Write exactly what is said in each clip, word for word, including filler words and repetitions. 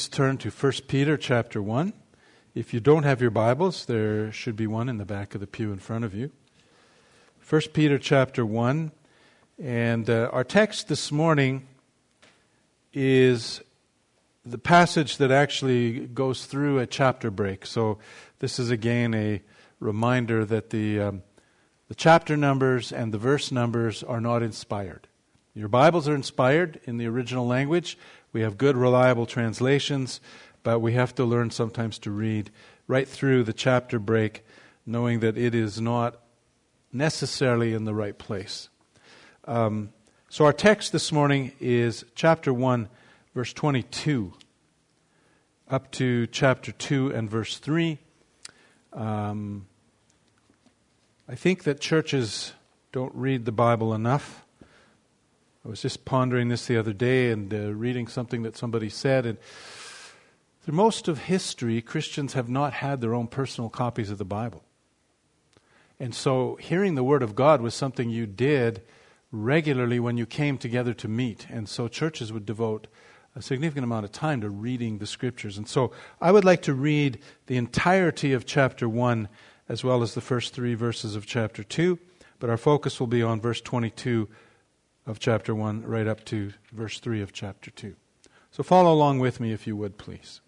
please turn to First Peter chapter one. If you don't have your Bibles, there should be one in the back of the pew in front of you. First Peter chapter one. And uh, our text this morning is the passage that actually goes through a chapter break. So this is again a reminder that the um, the chapter numbers and the verse numbers are not inspired. Your Bibles are inspired in the original language. We have good, reliable translations, but we have to learn sometimes to read right through the chapter break, knowing that it is not necessarily in the right place. Um, so our text this morning is chapter one, verse twenty-two, up to chapter two and verse three. Um, I think that churches don't read the Bible enough. I was just pondering this the other day and uh, reading something that somebody said. And through most of history, Christians have not had their own personal copies of the Bible. And so hearing the Word of God was something you did regularly when you came together to meet. And so churches would devote a significant amount of time to reading the Scriptures. And so I would like to read the entirety of chapter one as well as the first three verses of chapter two. But our focus will be on verse twenty-two of chapter one right up to verse three of chapter two. So follow along with me if you would, please.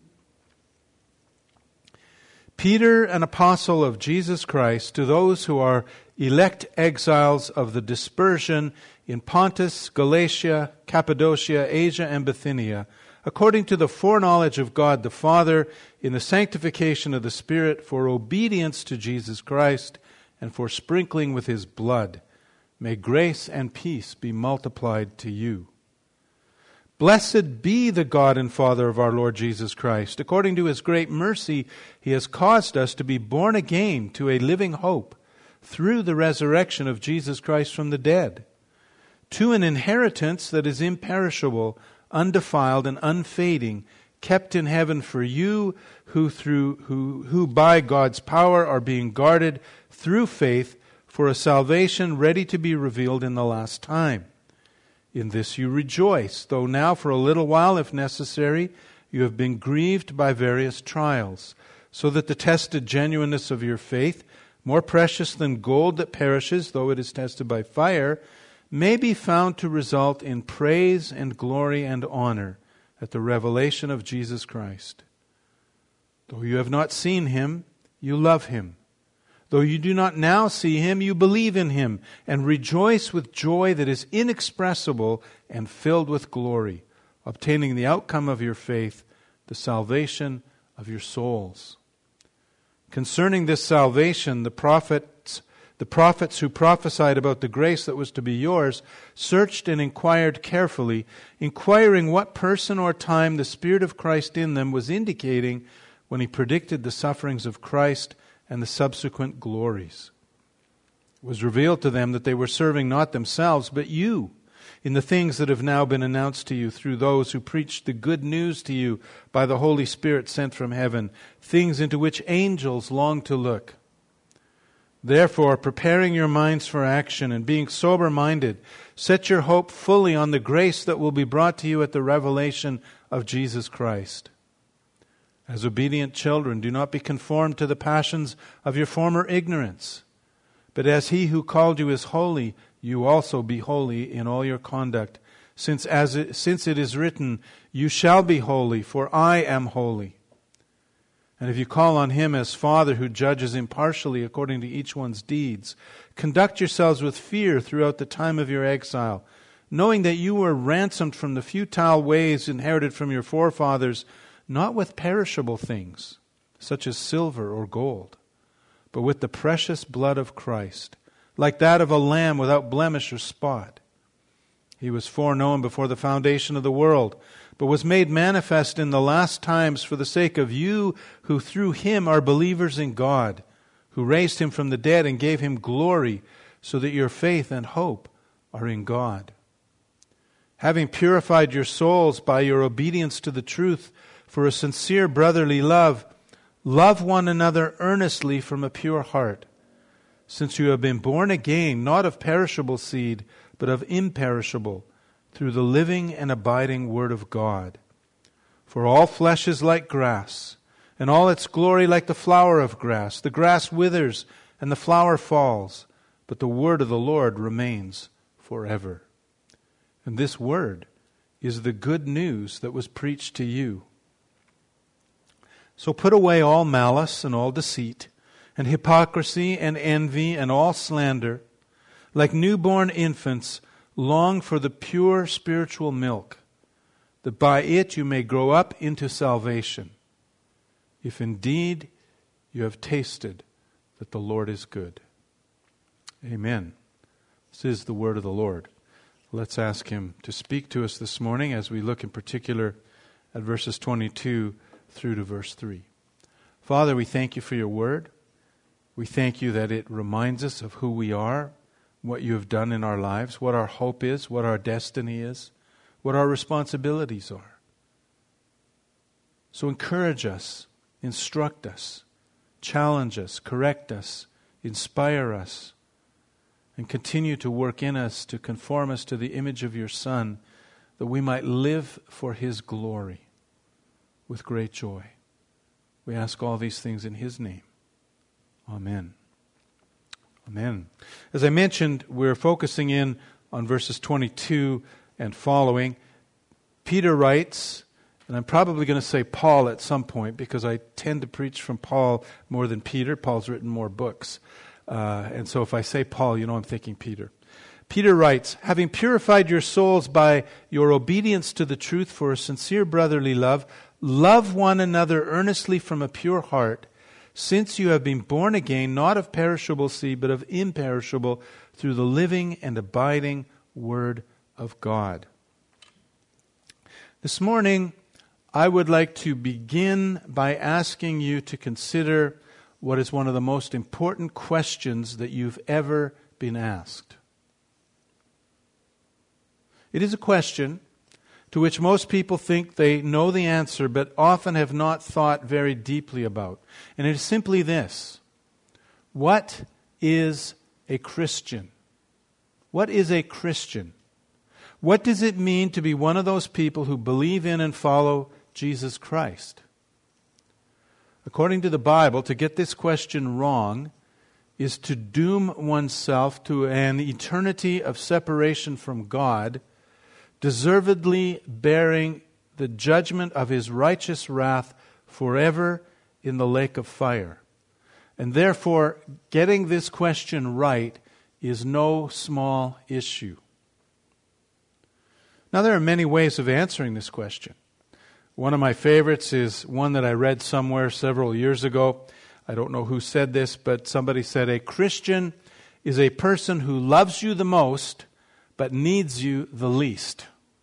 Peter, an apostle of Jesus Christ, to those who are elect exiles of the dispersion in Pontus, Galatia, Cappadocia, Asia, and Bithynia, according to the foreknowledge of God the Father, in the sanctification of the Spirit, for obedience to Jesus Christ, and for sprinkling with His blood, may grace and peace be multiplied to you. Blessed be the God and Father of our Lord Jesus Christ. According to His great mercy, He has caused us to be born again to a living hope through the resurrection of Jesus Christ from the dead, to an inheritance that is imperishable, undefiled, and unfading, kept in heaven for you, who through who who by God's power are being guarded through faith for a salvation ready to be revealed in the last time. In this you rejoice, though now for a little while, if necessary, you have been grieved by various trials, so that the tested genuineness of your faith, more precious than gold that perishes, though it is tested by fire, may be found to result in praise and glory and honor at the revelation of Jesus Christ. Though you have not seen Him, you love Him. Though you do not now see Him, you believe in Him and rejoice with joy that is inexpressible and filled with glory, obtaining the outcome of your faith, the salvation of your souls. Concerning this salvation, the prophets, the prophets who prophesied about the grace that was to be yours searched and inquired carefully, inquiring what person or time the Spirit of Christ in them was indicating when He predicted the sufferings of Christ and the subsequent glories. It was revealed to them that they were serving not themselves, but you, in the things that have now been announced to you through those who preached the good news to you by the Holy Spirit sent from heaven, things into which angels long to look. Therefore, preparing your minds for action and being sober-minded, set your hope fully on the grace that will be brought to you at the revelation of Jesus Christ. As obedient children, do not be conformed to the passions of your former ignorance. But as He who called you is holy, you also be holy in all your conduct, since as it, since it is written, you shall be holy, for I am holy. And if you call on Him as Father who judges impartially according to each one's deeds, conduct yourselves with fear throughout the time of your exile, knowing that you were ransomed from the futile ways inherited from your forefathers, not with perishable things, such as silver or gold, but with the precious blood of Christ, like that of a lamb without blemish or spot. He was foreknown before the foundation of the world, but was made manifest in the last times for the sake of you who through Him are believers in God, who raised Him from the dead and gave Him glory, so that your faith and hope are in God. Having purified your souls by your obedience to the truth, for a sincere brotherly love, love one another earnestly from a pure heart, since you have been born again, not of perishable seed, but of imperishable, through the living and abiding Word of God. For all flesh is like grass, and all its glory like the flower of grass. The grass withers, and the flower falls, but the word of the Lord remains forever. And this word is the good news that was preached to you. So put away all malice and all deceit, and hypocrisy and envy and all slander. Like newborn infants, long for the pure spiritual milk, that by it you may grow up into salvation, if indeed you have tasted that the Lord is good. Amen. This is the word of the Lord. Let's ask Him to speak to us this morning as we look in particular at verses twenty-two through to verse three. Father, we thank You for Your word. We thank You that it reminds us of who we are, what You have done in our lives, what our hope is, what our destiny is, what our responsibilities are. So encourage us, instruct us, challenge us, correct us, inspire us, and continue to work in us to conform us to the image of Your Son, that we might live for His glory with great joy. We ask all these things in His name. Amen. Amen. As I mentioned, we're focusing in on verses twenty-two and following. Peter writes, and I'm probably going to say Paul at some point because I tend to preach from Paul more than Peter. Paul's written more books. Uh, and so if I say Paul, you know I'm thinking Peter. Peter writes, having purified your souls by your obedience to the truth for a sincere brotherly love, love one another earnestly from a pure heart, since you have been born again, not of perishable seed, but of imperishable, through the living and abiding Word of God. This morning, I would like to begin by asking you to consider what is one of the most important questions that you've ever been asked. It is a question to which most people think they know the answer, but often have not thought very deeply about. And it is simply this: what is a Christian? What is a Christian? What does it mean to be one of those people who believe in and follow Jesus Christ? According to the Bible, to get this question wrong is to doom oneself to an eternity of separation from God, deservedly bearing the judgment of His righteous wrath forever in the lake of fire. And therefore, getting this question right is no small issue. Now, there are many ways of answering this question. One of my favorites is one that I read somewhere several years ago. I don't know who said this, but somebody said, a Christian is a person who loves you the most, but needs you the least.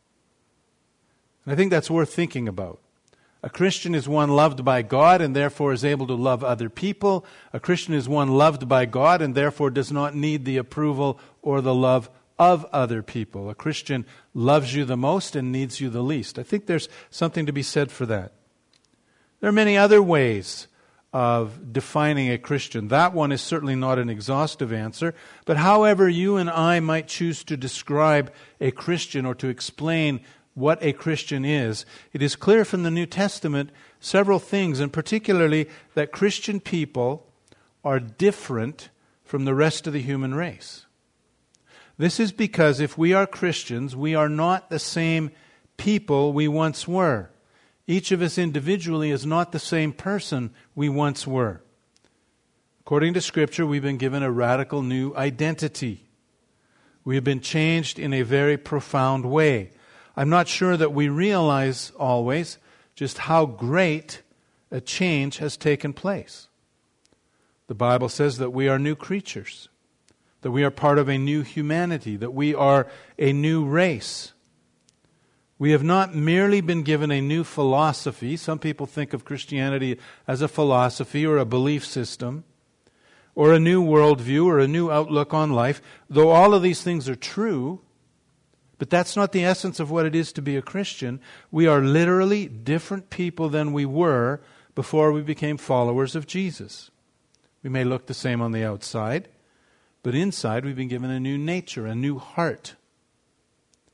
And I think that's worth thinking about. A Christian is one loved by God and therefore is able to love other people. A Christian is one loved by God and therefore does not need the approval or the love of other people. A Christian loves you the most and needs you the least. I think there's something to be said for that. There are many other ways of defining a Christian. That one is certainly not an exhaustive answer, but however you and I might choose to describe a Christian or to explain what a Christian is, it is clear from the New Testament several things, and particularly that Christian people are different from the rest of the human race. This is because if we are Christians, we are not the same people we once were. Each of us individually is not the same person we once were. According to Scripture, we've been given a radical new identity. We have been changed in a very profound way. I'm not sure that we realize always just how great a change has taken place. The Bible says that we are new creatures, that we are part of a new humanity, that we are a new race. We have not merely been given a new philosophy. Some people think of Christianity as a philosophy or a belief system, or a new worldview or a new outlook on life, though all of these things are true, but that's not the essence of what it is to be a Christian. We are literally different people than we were before we became followers of Jesus. We may look the same on the outside, but inside we've been given a new nature, a new heart.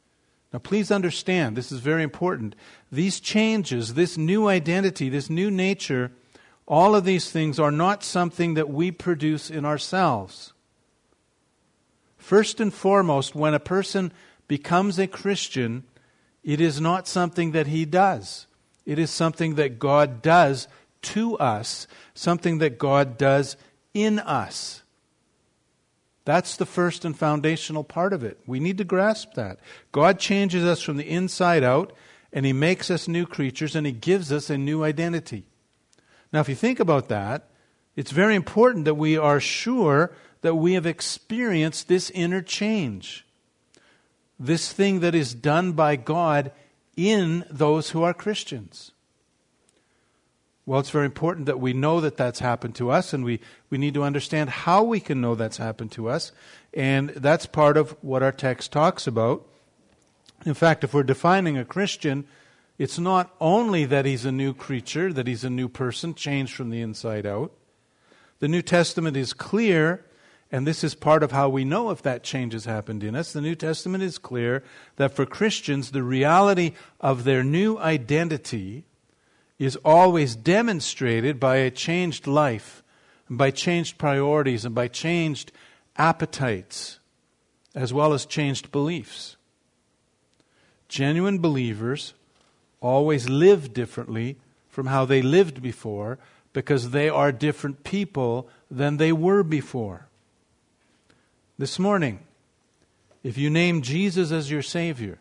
Now please understand, this is very important. These changes, this new identity, this new nature, all of these things are not something that we produce in ourselves. First and foremost, when a person becomes a Christian, it is not something that he does. It is something that God does to us, something that God does in us. That's the first and foundational part of it. We need to grasp that. God changes us from the inside out, and He makes us new creatures, and He gives us a new identity. Now, if you think about that, it's very important that we are sure that we have experienced this inner change. This thing that is done by God in those who are Christians. Well, it's very important that we know that that's happened to us, and we, we need to understand how we can know that's happened to us. And that's part of what our text talks about. In fact, if we're defining a Christian, it's not only that he's a new creature, that he's a new person, changed from the inside out. The New Testament is clear, and this is part of how we know if that change has happened in us. The New Testament is clear that for Christians, the reality of their new identity is always demonstrated by a changed life, and by changed priorities, and by changed appetites, as well as changed beliefs. Genuine believers always live differently from how they lived before, because they are different people than they were before. This morning, if you name Jesus as your Savior,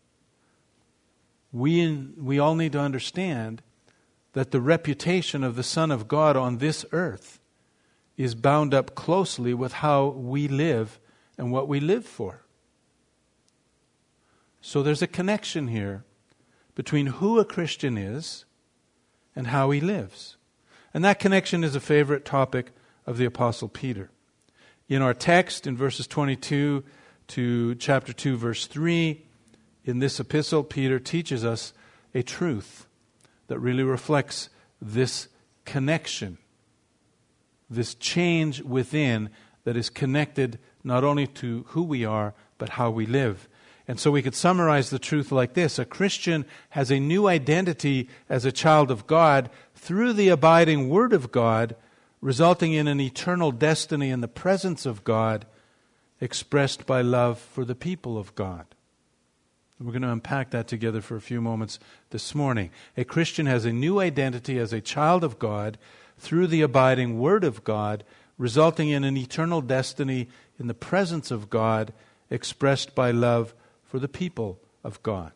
we, we all need to understand that the reputation of the Son of God on this earth is bound up closely with how we live and what we live for. So there's a connection here between who a Christian is and how he lives. And that connection is a favorite topic of the Apostle Peter. In our text, in verses twenty-two to chapter two, verse three, in this epistle, Peter teaches us a truth that really reflects this connection, this change within that is connected not only to who we are, but how we live. And so we could summarize the truth like this. A Christian has a new identity as a child of God through the abiding Word of God, resulting in an eternal destiny in the presence of God, expressed by love for the people of God. We're going to unpack that together for a few moments this morning. A Christian has a new identity as a child of God through the abiding Word of God, resulting in an eternal destiny in the presence of God, expressed by love for the people of God.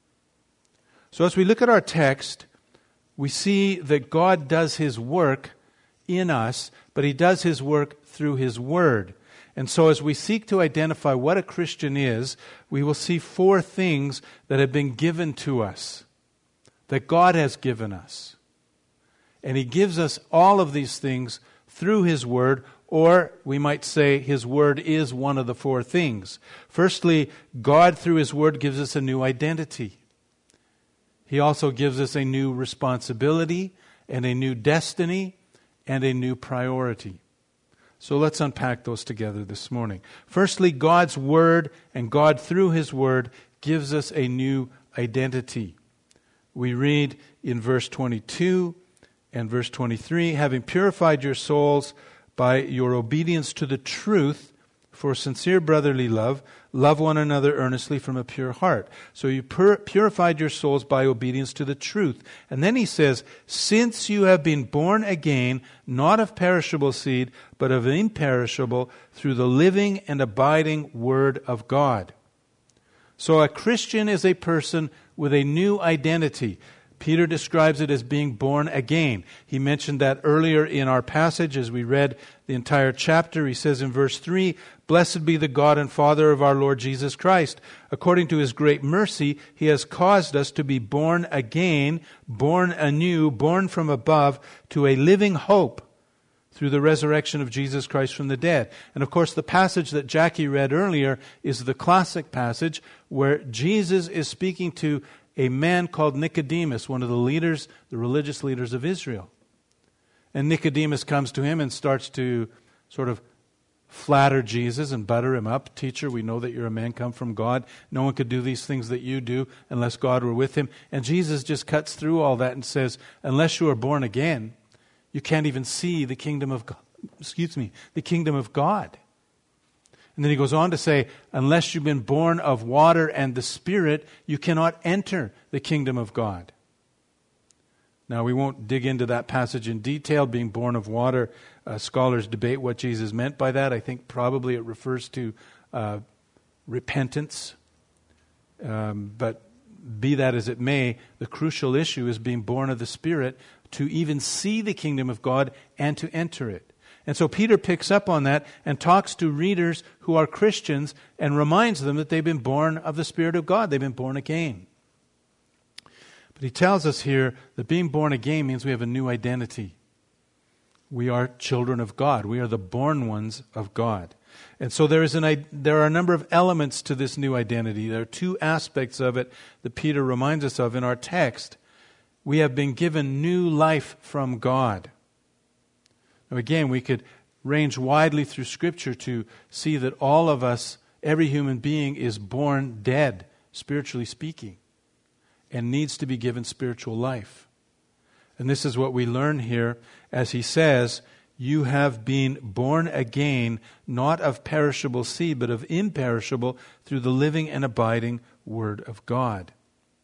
So as we look at our text, we see that God does His work in us, but He does His work through His Word. And so as we seek to identify what a Christian is, we will see four things that have been given to us, that God has given us. And He gives us all of these things through His Word, or we might say His Word is one of the four things. Firstly, God through His Word gives us a new identity. He also gives us a new responsibility and a new destiny and a new priority. So let's unpack those together this morning. Firstly, God's Word and God through His Word gives us a new identity. We read in verse twenty-two and verse twenty-three, having purified your souls by your obedience to the truth for sincere brotherly love, love one another earnestly from a pure heart. So you pur- purified your souls by obedience to the truth. And then he says, since you have been born again, not of perishable seed, but of imperishable, through the living and abiding Word of God. So a Christian is a person with a new identity. Peter describes it as being born again. He mentioned that earlier in our passage as we read the entire chapter. He says in verse three, blessed be the God and Father of our Lord Jesus Christ. According to His great mercy, He has caused us to be born again, born anew, born from above, to a living hope through the resurrection of Jesus Christ from the dead. And of course, the passage that Jackie read earlier is the classic passage where Jesus is speaking to a man called Nicodemus, one of the leaders, the religious leaders of Israel. And Nicodemus comes to him and starts to sort of flatter Jesus and butter him up. Teacher, we know that you're a man come from God. No one could do these things that you do unless God were with him. And Jesus just cuts through all that and says, unless you are born again, you can't even see the kingdom of God. Excuse me, the kingdom of God. And then he goes on to say, unless you've been born of water and the Spirit, you cannot enter the kingdom of God. Now, we won't dig into that passage in detail, being born of water. Uh, scholars debate what Jesus meant by that. I think probably it refers to uh, repentance. Um, but be that as it may, the crucial issue is being born of the Spirit to even see the kingdom of God and to enter it. And so Peter picks up on that and talks to readers who are Christians and reminds them that they've been born of the Spirit of God. They've been born again. But he tells us here that being born again means we have a new identity. We are children of God. We are the born ones of God. And so there is an there are a number of elements to this new identity. There are two aspects of it that Peter reminds us of in our text. We have been given new life from God. Now again, we could range widely through Scripture to see that all of us, every human being, is born dead, spiritually speaking, and needs to be given spiritual life. And this is what we learn here as he says, you have been born again, not of perishable seed, but of imperishable, through the living and abiding Word of God.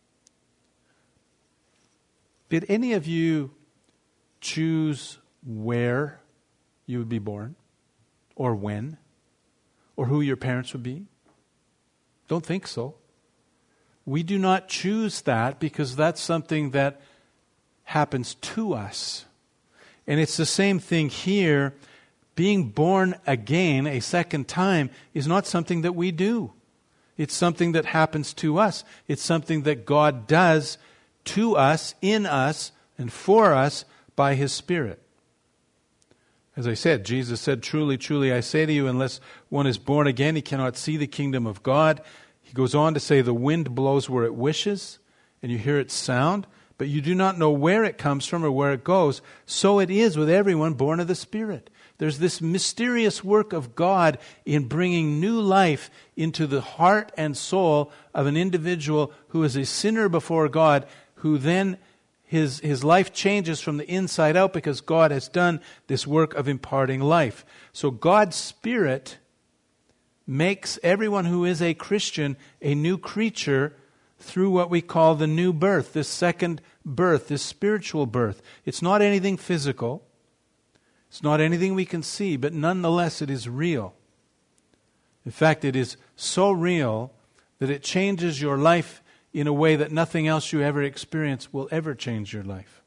Did any of you choose where you would be born? Or when? Or who your parents would be? Don't think so. We do not choose that because that's something that happens to us. And it's the same thing here. Being born again a second time is not something that we do. It's something that happens to us. It's something that God does to us, in us, and for us by His Spirit. As I said, Jesus said, truly, truly, I say to you, unless one is born again, he cannot see the kingdom of God. He goes on to say, the wind blows where it wishes, and you hear its sound, but you do not know where it comes from or where it goes. So it is with everyone born of the Spirit. There's this mysterious work of God in bringing new life into the heart and soul of an individual who is a sinner before God, who then his, his life changes from the inside out because God has done this work of imparting life. So God's Spirit makes everyone who is a Christian a new creature through what we call the new birth, this second birth, this spiritual birth. It's not anything physical. It's not anything we can see, but nonetheless it is real. In fact, it is so real that it changes your life in a way that nothing else you ever experience will ever change your life.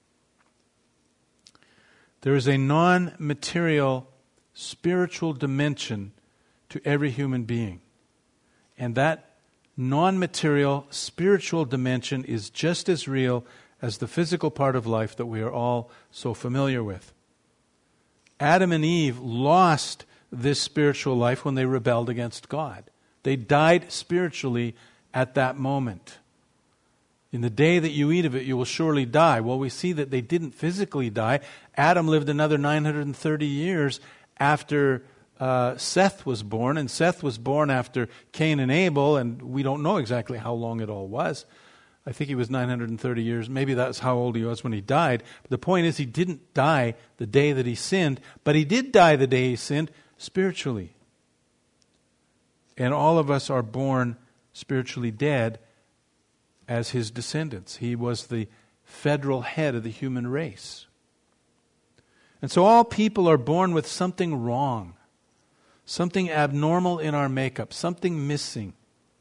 There is a non-material spiritual dimension to every human being. And that non-material spiritual dimension is just as real as the physical part of life that we are all so familiar with. Adam and Eve lost this spiritual life when they rebelled against God. They died spiritually at that moment. In the day that you eat of it, you will surely die. Well, we see that they didn't physically die. Adam lived another nine hundred thirty years after uh, Seth was born, and Seth was born after Cain and Abel, and we don't know exactly how long it all was. I think he was nine hundred thirty years. Maybe that's how old he was when he died. But the point is, he didn't die the day that he sinned, but he did die the day he sinned spiritually. And all of us are born spiritually dead as his descendants. He was the federal head of the human race. And so all people are born with something wrong, something abnormal in our makeup, something missing.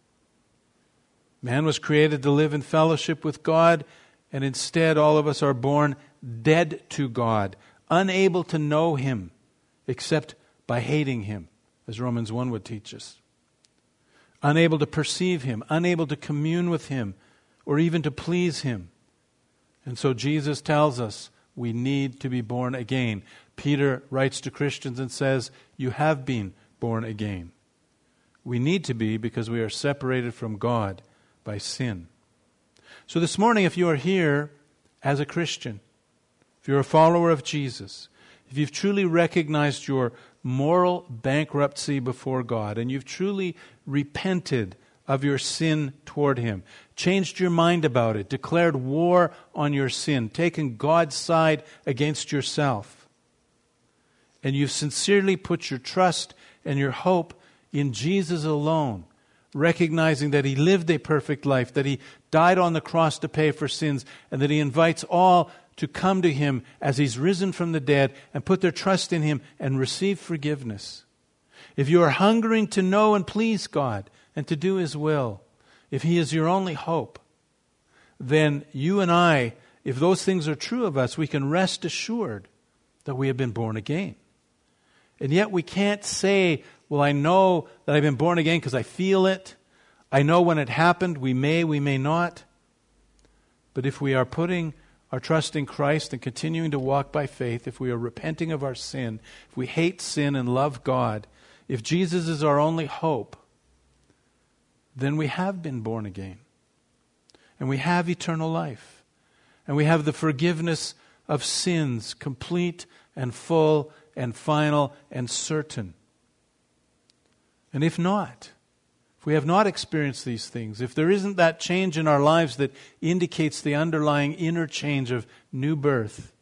Man was created to live in fellowship with God, and instead all of us are born dead to God, unable to know Him except by hating Him, as Romans one would teach us. Unable to perceive Him, unable to commune with Him, or even to please Him. And so Jesus tells us we need to be born again. Peter writes to Christians and says, you have been born again. We need to be because we are separated from God by sin. So this morning, if you are here as a Christian, if you're a follower of Jesus, if you've truly recognized your moral bankruptcy before God, and you've truly repented of your sin toward Him, changed your mind about it, declared war on your sin, taken God's side against yourself, and you've sincerely put your trust and your hope in Jesus alone, recognizing that He lived a perfect life, that He died on the cross to pay for sins, and that He invites all to come to Him as He's risen from the dead and put their trust in Him and receive forgiveness. If you are hungering to know and please God and to do His will, if He is your only hope, then you and I, if those things are true of us, we can rest assured that we have been born again. And yet we can't say, well, I know that I've been born again because I feel it. I know when it happened. We may, we may not. But if we are putting our trust in Christ and continuing to walk by faith, if we are repenting of our sin, if we hate sin and love God, if Jesus is our only hope, then we have been born again. And we have eternal life. And we have the forgiveness of sins, complete and full and final and certain. And if not, if we have not experienced these things, if there isn't that change in our lives that indicates the underlying inner change of new birth,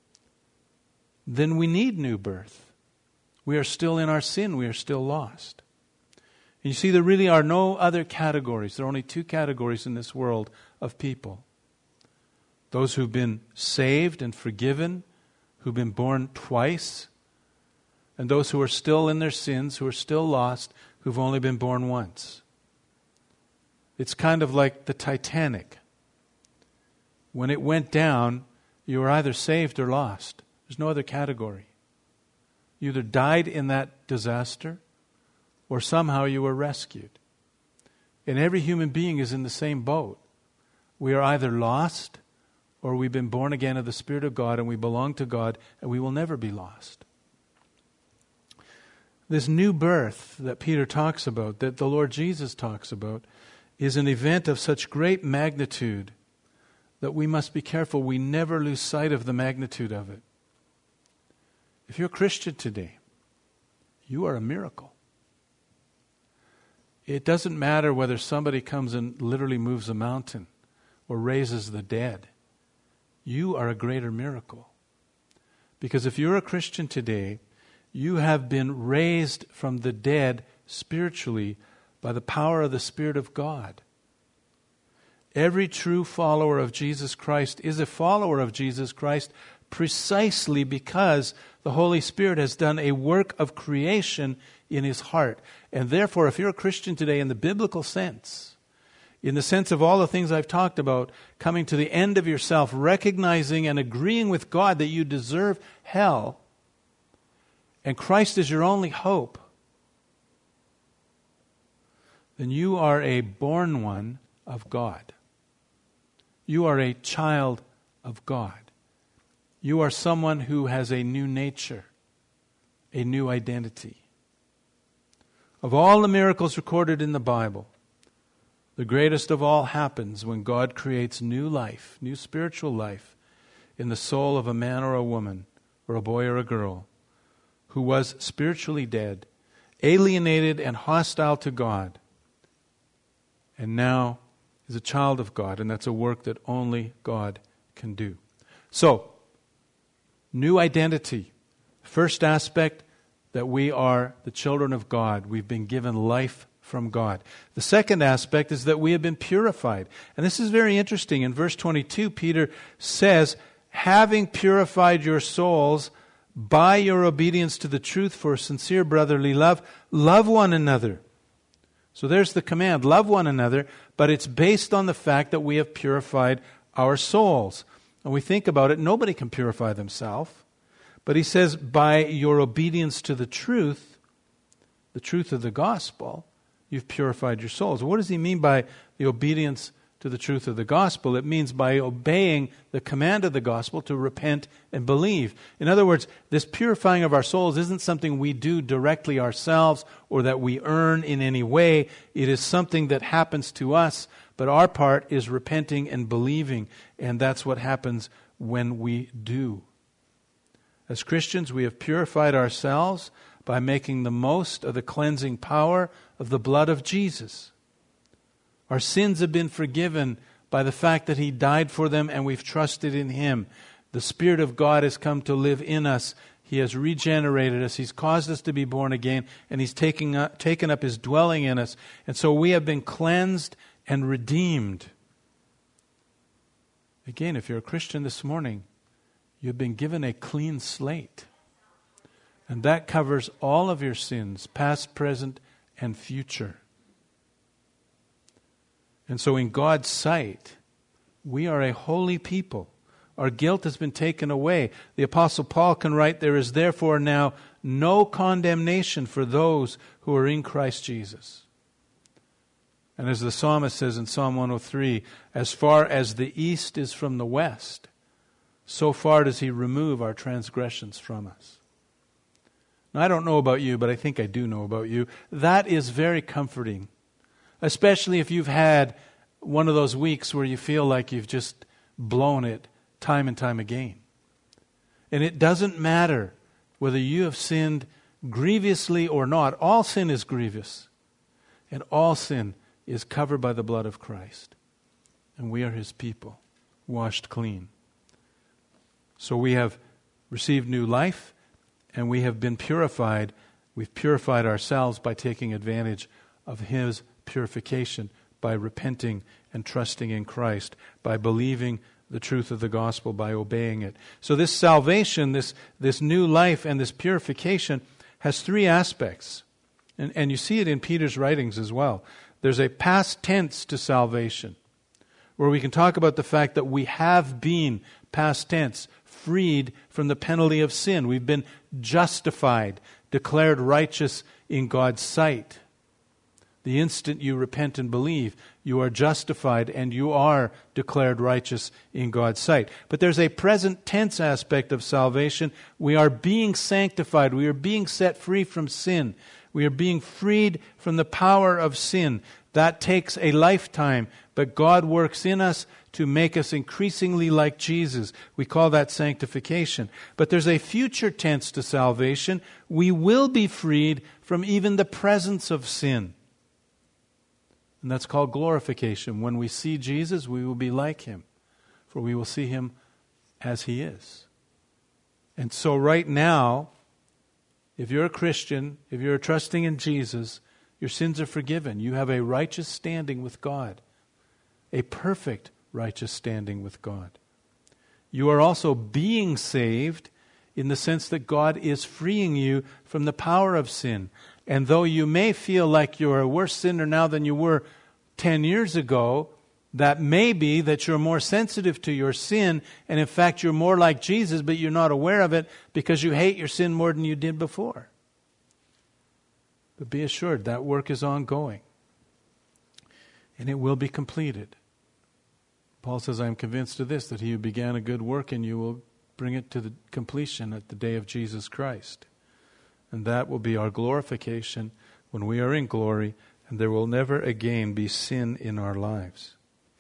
then we need new birth. We are still in our sin. We are still lost. And you see, there really are no other categories. There are only two categories in this world of people. Those who've been saved and forgiven, who've been born twice, and those who are still in their sins, who are still lost, who've only been born once. It's kind of like the Titanic. When it went down, you were either saved or lost. There's no other category. You either died in that disaster, or somehow you were rescued. And every human being is in the same boat. We are either lost, or we've been born again of the Spirit of God, and we belong to God, and we will never be lost. This new birth that Peter talks about, that the Lord Jesus talks about, is an event of such great magnitude that we must be careful we never lose sight of the magnitude of it. If you're a Christian today, you are a miracle. It doesn't matter whether somebody comes and literally moves a mountain or raises the dead. You are a greater miracle. Because if you're a Christian today, you have been raised from the dead spiritually by the power of the Spirit of God. Every true follower of Jesus Christ is a follower of Jesus Christ precisely because the Holy Spirit has done a work of creation in his heart. And therefore, if you're a Christian today in the biblical sense, in the sense of all the things I've talked about, coming to the end of yourself, recognizing and agreeing with God that you deserve hell, and Christ is your only hope, then you are a born one of God. You are a child of God. You are someone who has a new nature, a new identity. Of all the miracles recorded in the Bible, the greatest of all happens when God creates new life, new spiritual life, in the soul of a man or a woman, or a boy or a girl, who was spiritually dead, alienated and hostile to God, and now is a child of God, and that's a work that only God can do. So, new identity. First aspect, that we are the children of God. We've been given life from God. The second aspect is that we have been purified. And this is very interesting. In verse twenty-two, Peter says, having purified your souls by your obedience to the truth for sincere brotherly love, love one another. So there's the command, love one another, but it's based on the fact that we have purified our souls. And we think about it, nobody can purify themselves. But he says, by your obedience to the truth, the truth of the gospel, you've purified your souls. What does he mean by the obedience to the truth of the gospel? It means by obeying the command of the gospel to repent and believe. In other words, this purifying of our souls isn't something we do directly ourselves or that we earn in any way. It is something that happens to us, but our part is repenting and believing, and that's what happens when we do. As Christians, we have purified ourselves by making the most of the cleansing power of the blood of Jesus. Our sins have been forgiven by the fact that He died for them and we've trusted in Him. The Spirit of God has come to live in us. He has regenerated us. He's caused us to be born again, and He's taking up, taken up His dwelling in us. And so we have been cleansed and redeemed. Again, if you're a Christian this morning, you've been given a clean slate. And that covers all of your sins, past, present, and future. And so in God's sight, we are a holy people. Our guilt has been taken away. The Apostle Paul can write, "There is therefore now no condemnation for those who are in Christ Jesus." And as the psalmist says in Psalm one oh three, "As far as the east is from the west, so far does He remove our transgressions from us." Now, I don't know about you, but I think I do know about you. That is very comforting, especially if you've had one of those weeks where you feel like you've just blown it time and time again. And it doesn't matter whether you have sinned grievously or not. All sin is grievous. And all sin is covered by the blood of Christ. And we are His people, washed clean. So we have received new life, and we have been purified. We've purified ourselves by taking advantage of His purification, by repenting and trusting in Christ, by believing the truth of the gospel, by obeying it. So this salvation, this, this new life, and this purification has three aspects. And, and you see it in Peter's writings as well. There's a past tense to salvation, where we can talk about the fact that we have been, past tense, freed from the penalty of sin. We've been justified, declared righteous in God's sight. The instant you repent and believe, you are justified and you are declared righteous in God's sight. But there's a present tense aspect of salvation. We are being sanctified. We are being set free from sin. We are being freed from the power of sin. That takes a lifetime, but God works in us to make us increasingly like Jesus. We call that sanctification. But there's a future tense to salvation. We will be freed from even the presence of sin. And that's called glorification. When we see Jesus, we will be like Him, for we will see Him as He is. And so right now, if you're a Christian, if you're trusting in Jesus, your sins are forgiven. You have a righteous standing with God, a perfect righteous standing with God. You are also being saved in the sense that God is freeing you from the power of sin. And though you may feel like you're a worse sinner now than you were ten years ago, that may be that you're more sensitive to your sin, and in fact you're more like Jesus, but you're not aware of it because you hate your sin more than you did before. But be assured that work is ongoing, and it will be completed. Paul says, "I am convinced of this, that He who began a good work in you will bring it to the completion at the day of Jesus Christ." And that will be our glorification when we are in glory, and there will never again be sin in our lives.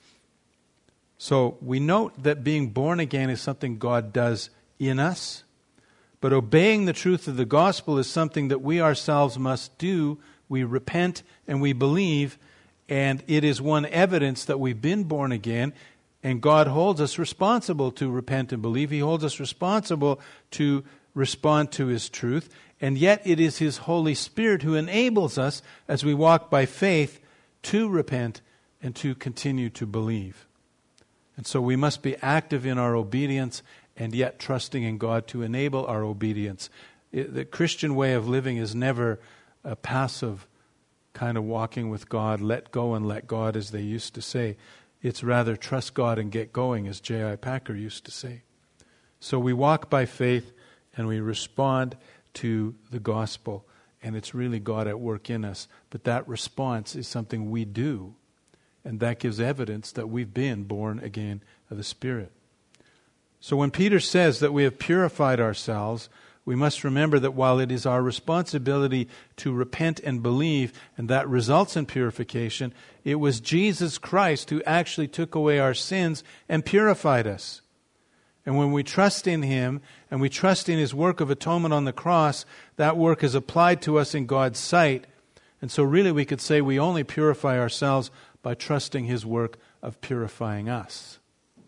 So we note that being born again is something God does in us, but obeying the truth of the gospel is something that we ourselves must do. We repent and we believe, and it is one evidence that we've been born again, and God holds us responsible to repent and believe. He holds us responsible to respond to His truth. And yet it is His Holy Spirit who enables us, as we walk by faith, to repent and to continue to believe. And so we must be active in our obedience and yet trusting in God to enable our obedience. It, the Christian way of living is never a passive kind of walking with God, let go and let God, as they used to say. It's rather trust God and get going, as J I Packer used to say. So we walk by faith and we respond to the gospel, and it's really God at work in us. But that response is something we do, and that gives evidence that we've been born again of the Spirit. So when Peter says that we have purified ourselves, we must remember that while it is our responsibility to repent and believe, and that results in purification, it was Jesus Christ who actually took away our sins and purified us. And when we trust in Him and we trust in His work of atonement on the cross, that work is applied to us in God's sight. And so really we could say we only purify ourselves by trusting His work of purifying us.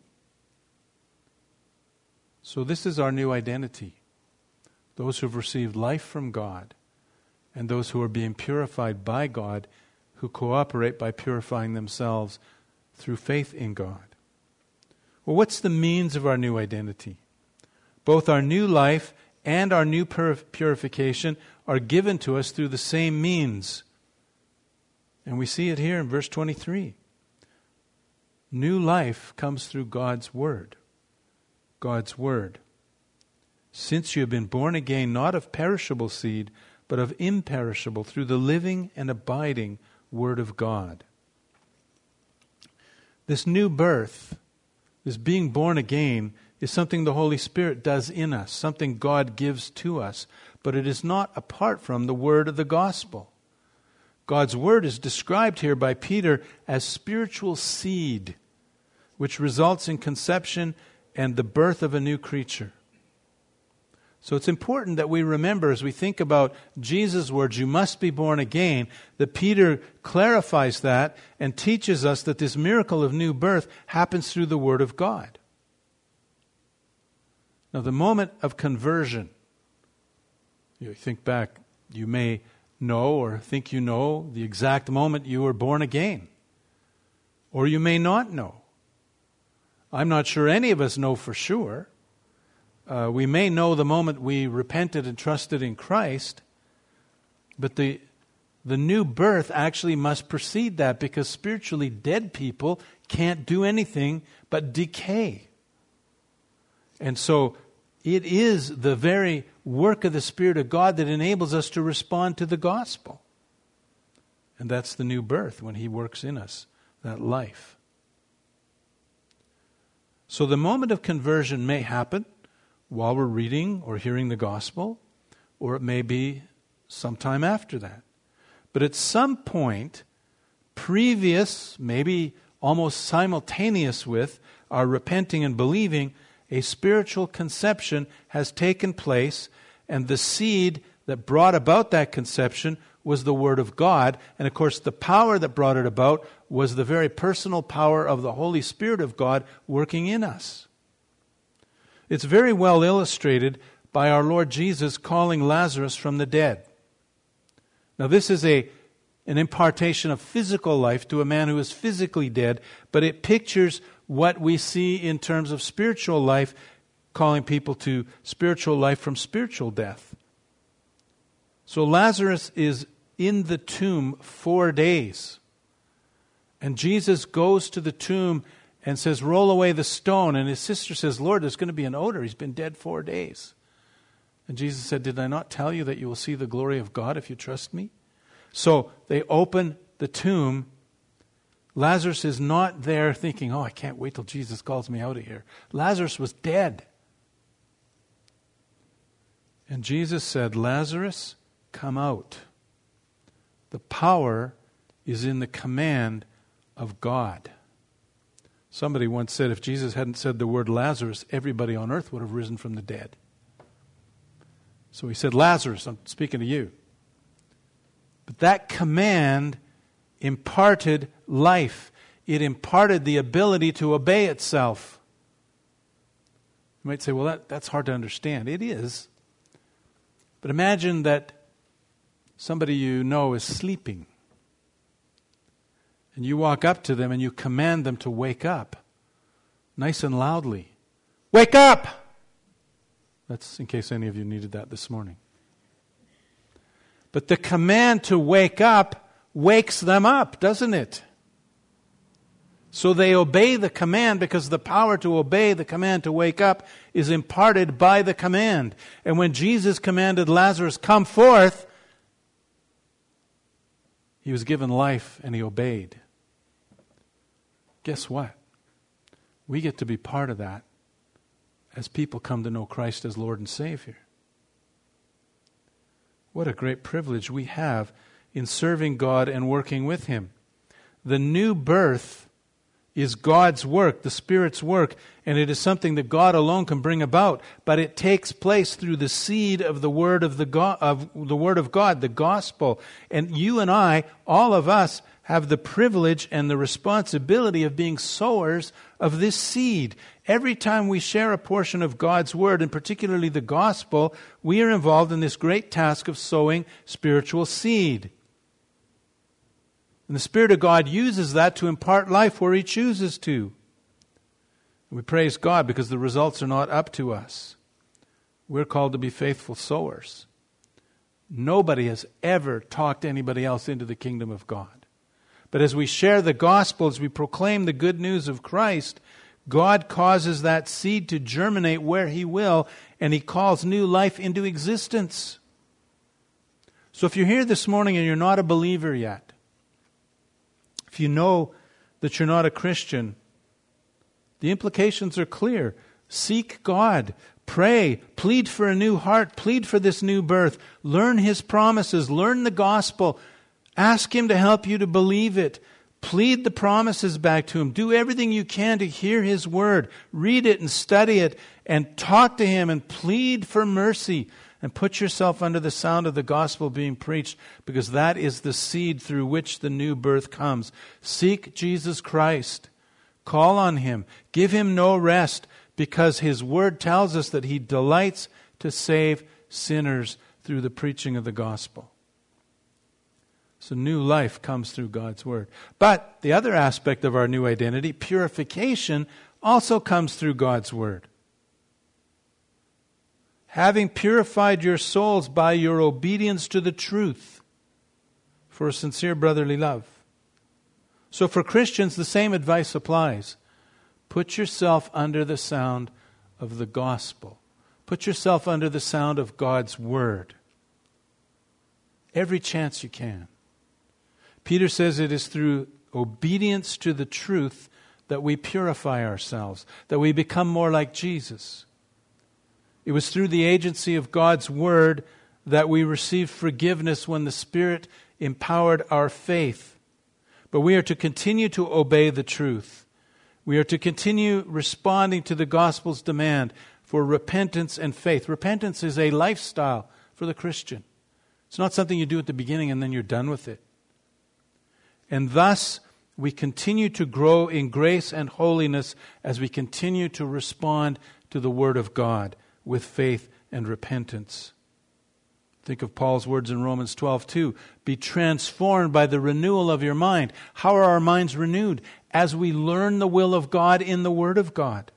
So this is our new identity. Those who have received life from God and those who are being purified by God, who cooperate by purifying themselves through faith in God. Well, what's the means of our new identity? Both our new life and our new pur- purification are given to us through the same means. And we see it here in verse twenty-three. New life comes through God's Word. God's Word. Since you have been born again, not of perishable seed, but of imperishable, through the living and abiding Word of God. This new birth, this being born again, is something the Holy Spirit does in us, something God gives to us, but it is not apart from the Word of the gospel. God's Word is described here by Peter as spiritual seed, which results in conception and the birth of a new creature. So it's important that we remember as we think about Jesus' words, you must be born again, that Peter clarifies that and teaches us that this miracle of new birth happens through the Word of God. Now the moment of conversion, you think back, you may know or think you know the exact moment you were born again. Or you may not know. I'm not sure any of us know for sure. Uh, we may know the moment we repented and trusted in Christ, but the the new birth actually must precede that, because spiritually dead people can't do anything but decay. And so it is the very work of the Spirit of God that enables us to respond to the gospel. And that's the new birth, when He works in us, that life. So the moment of conversion may happen while we're reading or hearing the gospel, or it may be sometime after that. But at some point, previous, maybe almost simultaneous with our repenting and believing, a spiritual conception has taken place, and the seed that brought about that conception was the Word of God. And of course, the power that brought it about was the very personal power of the Holy Spirit of God working in us. It's very well illustrated by our Lord Jesus calling Lazarus from the dead. Now this is a an impartation of physical life to a man who is physically dead, but it pictures what we see in terms of spiritual life, calling people to spiritual life from spiritual death. So Lazarus is in the tomb four days. And Jesus goes to the tomb and says, roll away the stone. And his sister says, Lord, there's going to be an odor. He's been dead four days. And Jesus said, did I not tell you that you will see the glory of God if you trust me? So they open the tomb. Lazarus is not there thinking, oh, I can't wait till Jesus calls me out of here. Lazarus was dead. And Jesus said, Lazarus, come out. The power is in the command of God. Somebody once said if Jesus hadn't said the word Lazarus, everybody on earth would have risen from the dead. So he said, Lazarus, I'm speaking to you. But that command imparted life. It imparted the ability to obey itself. You might say, well, that, that's hard to understand. It is. But imagine that somebody you know is sleeping. And you walk up to them and you command them to wake up. Nice and loudly. Wake up! That's in case any of you needed that this morning. But the command to wake up wakes them up, doesn't it? So they obey the command because the power to obey the command to wake up is imparted by the command. And when Jesus commanded Lazarus, come forth, he was given life and he obeyed. Guess what? We get to be part of that as people come to know Christ as Lord and Savior. What a great privilege we have in serving God and working with Him. The new birth is God's work, the Spirit's work, and it is something that God alone can bring about. But it takes place through the seed of the word of the God, of the word of God, the gospel. And you and I, all of us, have the privilege and the responsibility of being sowers of this seed. Every time we share a portion of God's word, and particularly the gospel, we are involved in this great task of sowing spiritual seed. And the Spirit of God uses that to impart life where He chooses to. And we praise God because the results are not up to us. We're called to be faithful sowers. Nobody has ever talked anybody else into the kingdom of God. But as we share the gospel, as we proclaim the good news of Christ, God causes that seed to germinate where He will, and He calls new life into existence. So if you're here this morning and you're not a believer yet, if you know that you're not a Christian, the implications are clear. Seek God. Pray. Plead for a new heart. Plead for this new birth. Learn His promises. Learn the gospel. Ask Him to help you to believe it. Plead the promises back to Him. Do everything you can to hear His word. Read it and study it and talk to Him and plead for mercy. And put yourself under the sound of the gospel being preached, because that is the seed through which the new birth comes. Seek Jesus Christ. Call on Him. Give Him no rest, because His word tells us that He delights to save sinners through the preaching of the gospel. So new life comes through God's word. But the other aspect of our new identity, purification, also comes through God's word. Having purified your souls by your obedience to the truth for a sincere brotherly love. So for Christians, the same advice applies. Put yourself under the sound of the gospel. Put yourself under the sound of God's word. Every chance you can. Peter says it is through obedience to the truth that we purify ourselves, that we become more like Jesus. It was through the agency of God's word that we received forgiveness when the Spirit empowered our faith. But we are to continue to obey the truth. We are to continue responding to the gospel's demand for repentance and faith. Repentance is a lifestyle for the Christian. It's not something you do at the beginning and then you're done with it. And thus, we continue to grow in grace and holiness as we continue to respond to the Word of God with faith and repentance. Think of Paul's words in Romans twelve two. Be transformed by the renewal of your mind. How are our minds renewed? As we learn the will of God in the Word of God.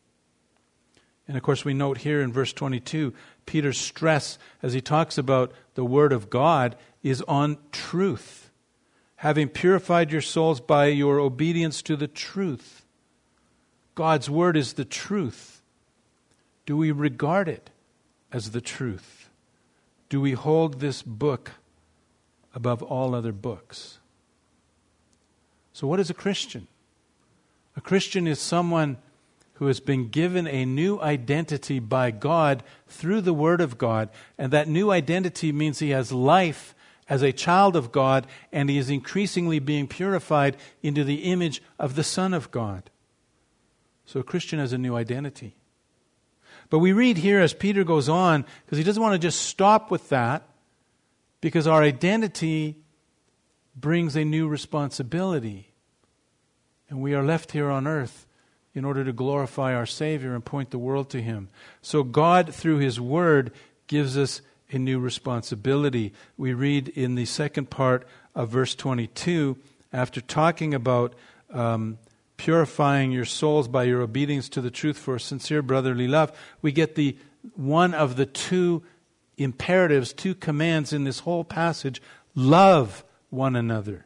And of course we note here in verse twenty-two, Peter's stress as he talks about the Word of God is on truth. Having purified your souls by your obedience to the truth. God's Word is the truth. Do we regard it as the truth? Do we hold this book above all other books? So what is a Christian? A Christian is someone who has been given a new identity by God through the Word of God. And that new identity means he has life as a child of God, and he is increasingly being purified into the image of the Son of God. So a Christian has a new identity. But we read here as Peter goes on, because he doesn't want to just stop with that, because our identity brings a new responsibility. And we are left here on earth in order to glorify our Savior and point the world to Him. So God, through His Word, gives us a new responsibility. We read in the second part of verse twenty-two, after talking about um, purifying your souls by your obedience to the truth for a sincere brotherly love, we get the one of the two imperatives, two commands in this whole passage. Love one another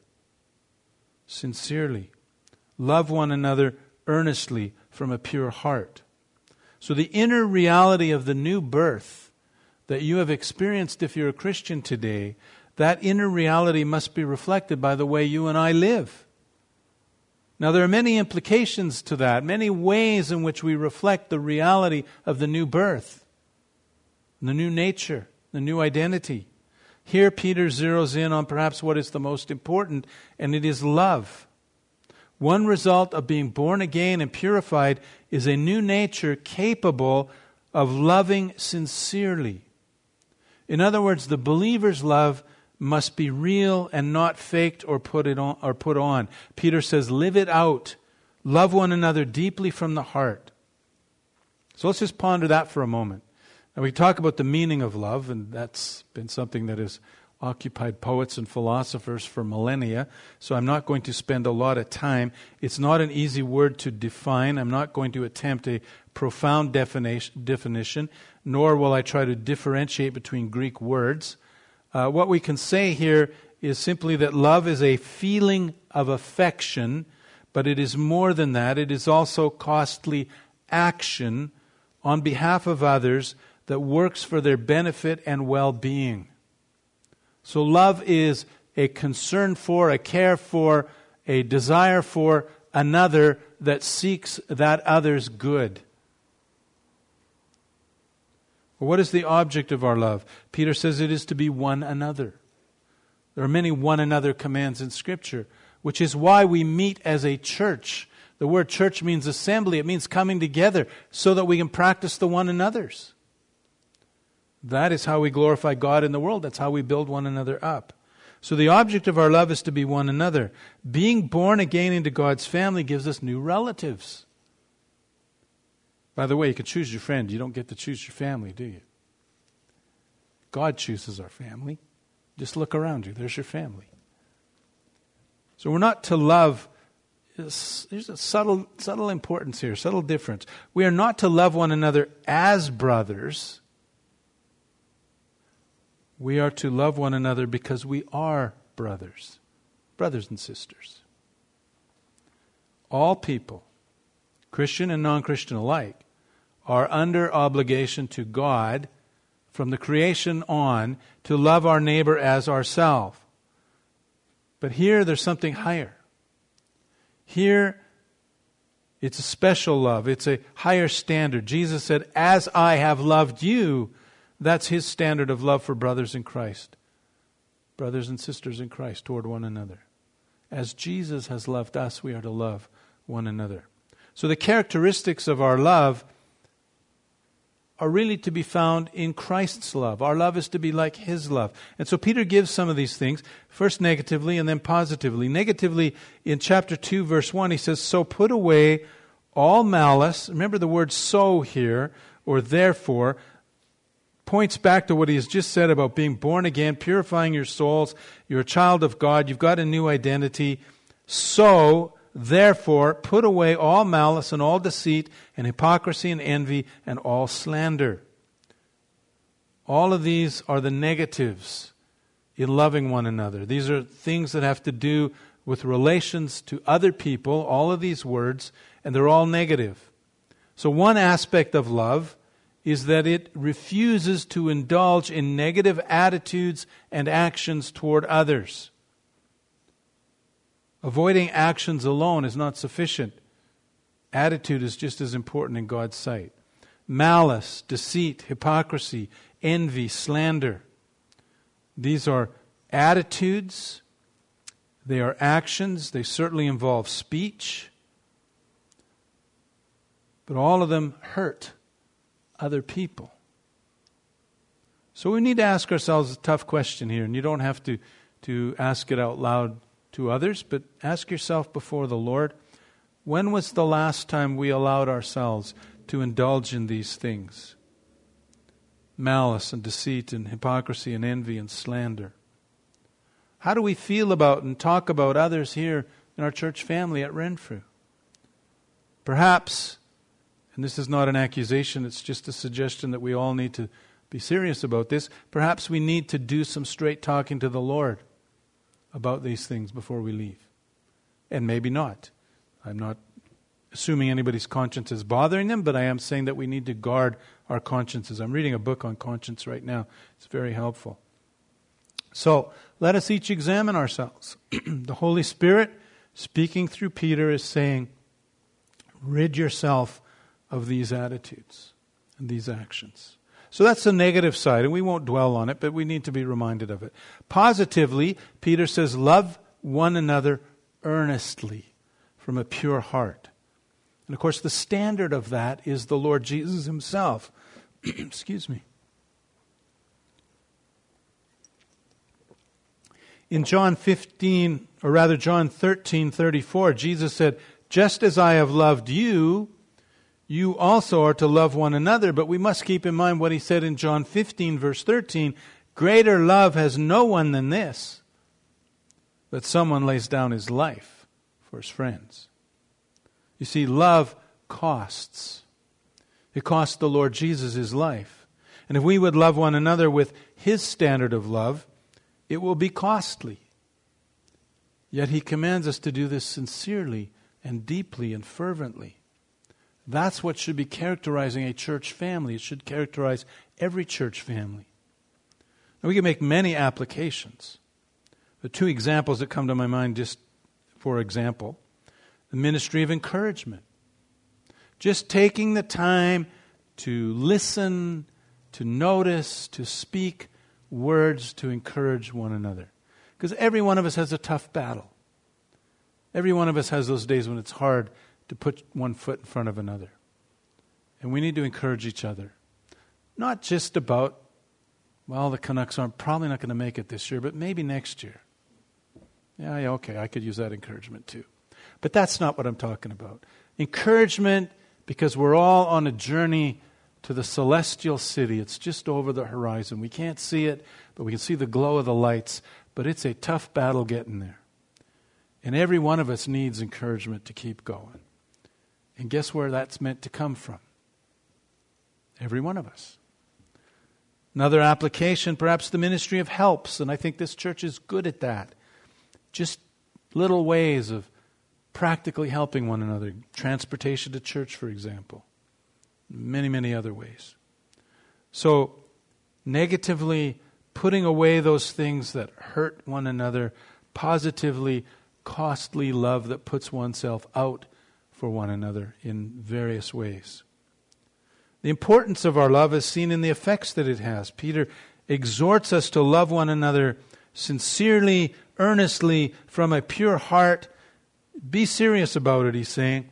sincerely. Love one another earnestly from a pure heart. So the inner reality of the new birth that you have experienced if you're a Christian today, that inner reality must be reflected by the way you and I live. Now there are many implications to that, many ways in which we reflect the reality of the new birth, the new nature, the new identity. Here Peter zeroes in on perhaps what is the most important, and it is love. One result of being born again and purified is a new nature capable of loving sincerely. In other words, the believer's love must be real and not faked or put it on or put on. Peter says, live it out. Love one another deeply from the heart. So let's just ponder that for a moment. Now we talk about the meaning of love, and that's been something that has occupied poets and philosophers for millennia, so I'm not going to spend a lot of time. It's not an easy word to define. I'm not going to attempt a profound definition, definition nor will I try to differentiate between Greek words. Uh, what we can say here is simply that love is a feeling of affection, but it is more than that. It is also costly action on behalf of others that works for their benefit and well-being. So love is a concern for, a care for, a desire for another that seeks that other's good. What is the object of our love? Peter says it is to be one another. There are many one another commands in Scripture, which is why we meet as a church. The word church means assembly. It means coming together so that we can practice the one another's. That is how we glorify God in the world. That's how we build one another up. So the object of our love is to be one another. Being born again into God's family gives us new relatives. By the way, you can choose your friend. You don't get to choose your family, do you? God chooses our family. Just look around you. There's your family. So we're not to love. There's a subtle, subtle importance here, subtle difference. We are not to love one another as brothers. We are to love one another because we are brothers, brothers and sisters. All people, Christian and non-Christian alike, are under obligation to God from the creation on to love our neighbor as ourselves. But here there's something higher. Here it's a special love. It's a higher standard. Jesus said, as I have loved you. That's his standard of love for brothers in Christ. Brothers and sisters in Christ toward one another. As Jesus has loved us, we are to love one another. So the characteristics of our love are really to be found in Christ's love. Our love is to be like his love. And so Peter gives some of these things, first negatively and then positively. Negatively, in chapter two, verse one, he says, so put away all malice. Remember the word so here, or therefore, points back to what he has just said about being born again, purifying your souls. You're a child of God. You've got a new identity. So, therefore, put away all malice and all deceit and hypocrisy and envy and all slander. All of these are the negatives in loving one another. These are things that have to do with relations to other people, all of these words, and they're all negative. So one aspect of love is that it refuses to indulge in negative attitudes and actions toward others. Avoiding actions alone is not sufficient. Attitude is just as important in God's sight. Malice, deceit, hypocrisy, envy, slander. These are attitudes. They are actions. They certainly involve speech. But all of them hurt other people. So we need to ask ourselves a tough question here, and you don't have to, to ask it out loud to others, but ask yourself before the Lord, when was the last time we allowed ourselves to indulge in these things? Malice and deceit and hypocrisy and envy and slander. How do we feel about and talk about others here in our church family at Renfrew? Perhaps, and this is not an accusation, it's just a suggestion that we all need to be serious about this. Perhaps we need to do some straight talking to the Lord about these things before we leave. And maybe not. I'm not assuming anybody's conscience is bothering them, but I am saying that we need to guard our consciences. I'm reading a book on conscience right now. It's very helpful. So, let us each examine ourselves. The Holy Spirit, speaking through Peter, is saying, rid yourself of these attitudes and these actions. So that's the negative side, and we won't dwell on it, but we need to be reminded of it. Positively, Peter says, love one another earnestly. from a pure heart. And of course, the standard of that is the Lord Jesus himself. Excuse me. In John fifteen, or rather John thirteen thirty-four, Jesus said, "Just as I have loved you, you also are to love one another." But we must keep in mind what he said in John fifteen, verse thirteen, "Greater love has no one than this, that someone lays down his life for his friends." You see, love costs. It cost the Lord Jesus his life. And if we would love one another with his standard of love, it will be costly. Yet he commands us to do this sincerely and deeply and fervently. That's what should be characterizing a church family. It should characterize every church family. Now, we can make many applications. The two examples that come to my mind, just for example, the ministry of encouragement. Just taking the time to listen, to notice, to speak words to encourage one another. Because every one of us has a tough battle. Every one of us has those days when it's hard to put one foot in front of another. And we need to encourage each other. Not just about, well, the Canucks aren't probably not going to make it this year, but maybe next year. Yeah, yeah, okay, I could use that encouragement too. But that's not what I'm talking about. Encouragement, because we're all on a journey to the celestial city. It's just over the horizon. We can't see it, but we can see the glow of the lights. But it's a tough battle getting there. And every one of us needs encouragement to keep going. And guess where that's meant to come from? Every one of us. Another application, perhaps the ministry of helps. And I think this church is good at that. Just little ways of practically helping one another. Transportation to church, for example. Many, many other ways. So, negatively putting away those things that hurt one another, positively costly love that puts oneself out for one another in various ways. The importance of our love is seen in the effects that it has. Peter exhorts us to love one another sincerely, earnestly, from a pure heart. Be serious about it, he's saying.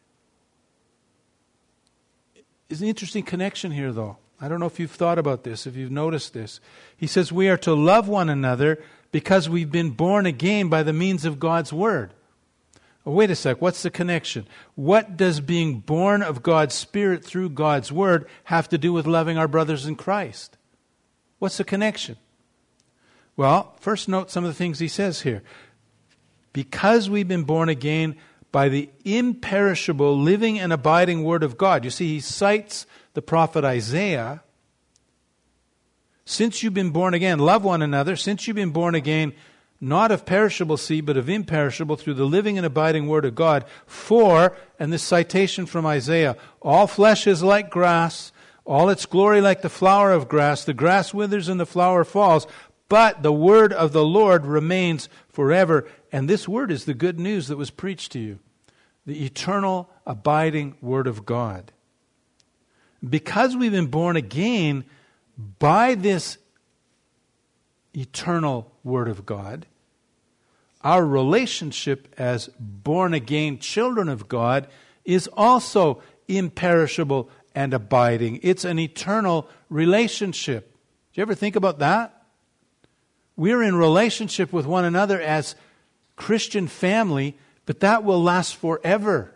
There's an interesting connection here, though. I don't know if you've thought about this, if you've noticed this. He says we are to love one another because we've been born again by the means of God's Word. Oh, wait a sec, what's the connection? What does being born of God's Spirit through God's Word have to do with loving our brothers in Christ? What's the connection? Well, first note some of the things he says here. Because we've been born again by the imperishable, living and abiding Word of God. You see, he cites the prophet Isaiah. Since you've been born again, love one another. Since you've been born again, not of perishable seed, but of imperishable, through the living and abiding Word of God. For, and this citation from Isaiah, all flesh is like grass, all its glory like the flower of grass. The grass withers and the flower falls, but the word of the Lord remains forever. And this word is the good news that was preached to you. The eternal, abiding Word of God. Because we've been born again by this eternal Word of God, our relationship as born-again children of God is also imperishable and abiding. It's an eternal relationship. Do you ever think about that? We're in relationship with one another as Christian family, but that will last forever.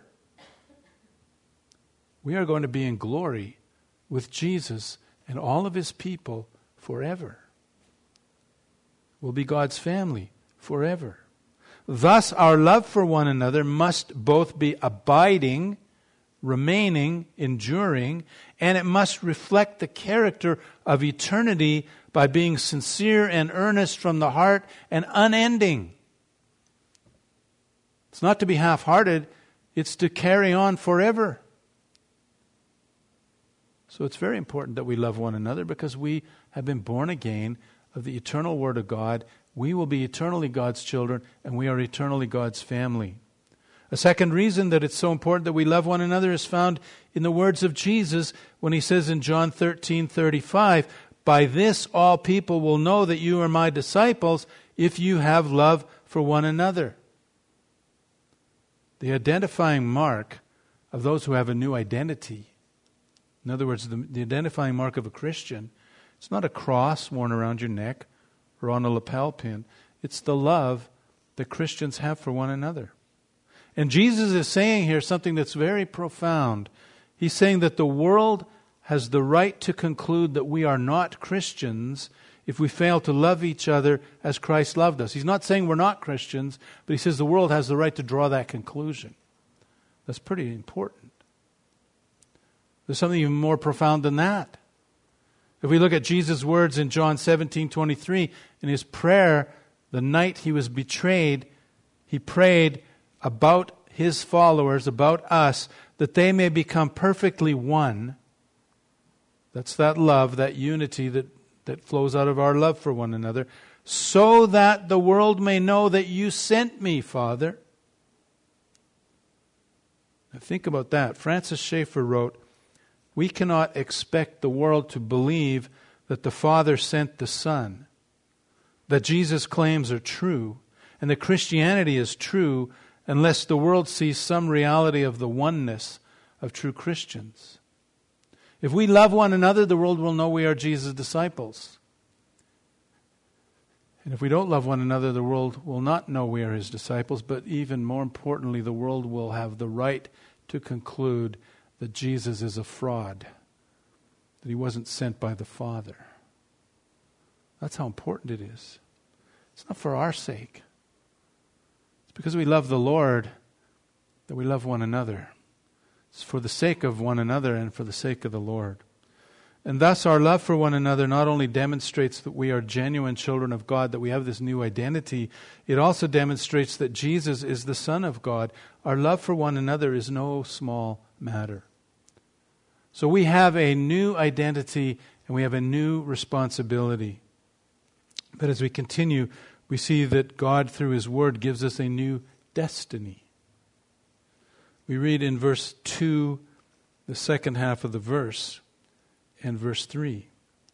We are going to be in glory with Jesus and all of His people forever. We'll be God's family forever. Thus, our love for one another must both be abiding, remaining, enduring, and it must reflect the character of eternity by being sincere and earnest from the heart and unending. It's not to be half-hearted, it's to carry on forever. So it's very important that we love one another because we have been born again of the eternal Word of God. We will be eternally God's children and we are eternally God's family. A second reason that it's so important that we love one another is found in the words of Jesus when He says in John thirteen thirty-five, "By this all people will know that you are my disciples if you have love for one another." the identifying mark of those who have a new identity. In other words, the, the identifying mark of a Christian, it's not a cross worn around your neck or on a lapel pin. It's the love that Christians have for one another. And Jesus is saying here something that's very profound. He's saying that the world has the right to conclude that we are not Christians if we fail to love each other as Christ loved us. He's not saying we're not Christians, but he says the world has the right to draw that conclusion. That's pretty important. There's something even more profound than that. If we look at Jesus' words in John seventeen twenty-three, in his prayer, the night he was betrayed, he prayed about his followers, about us, that they may become perfectly one. That's that love, that unity that, that flows out of our love for one another, so that the world may know that you sent me, Father. Now think about that. Francis Schaeffer wrote, we cannot expect the world to believe that the Father sent the Son, that Jesus' claims are true, and that Christianity is true unless the world sees some reality of the oneness of true Christians. If we love one another, the world will know we are Jesus' disciples. And if we don't love one another, the world will not know we are his disciples, but even more importantly, the world will have the right to conclude that Jesus is a fraud, that he wasn't sent by the Father. That's how important it is. It's not for our sake. It's because we love the Lord that we love one another. It's for the sake of one another and for the sake of the Lord. And thus our love for one another not only demonstrates that we are genuine children of God, that we have this new identity, it also demonstrates that Jesus is the Son of God. Our love for one another is no small matter. So we have a new identity and we have a new responsibility. But as we continue, we see that God, through his word, gives us a new destiny. We read in verse two, the second half of the verse, and verse three.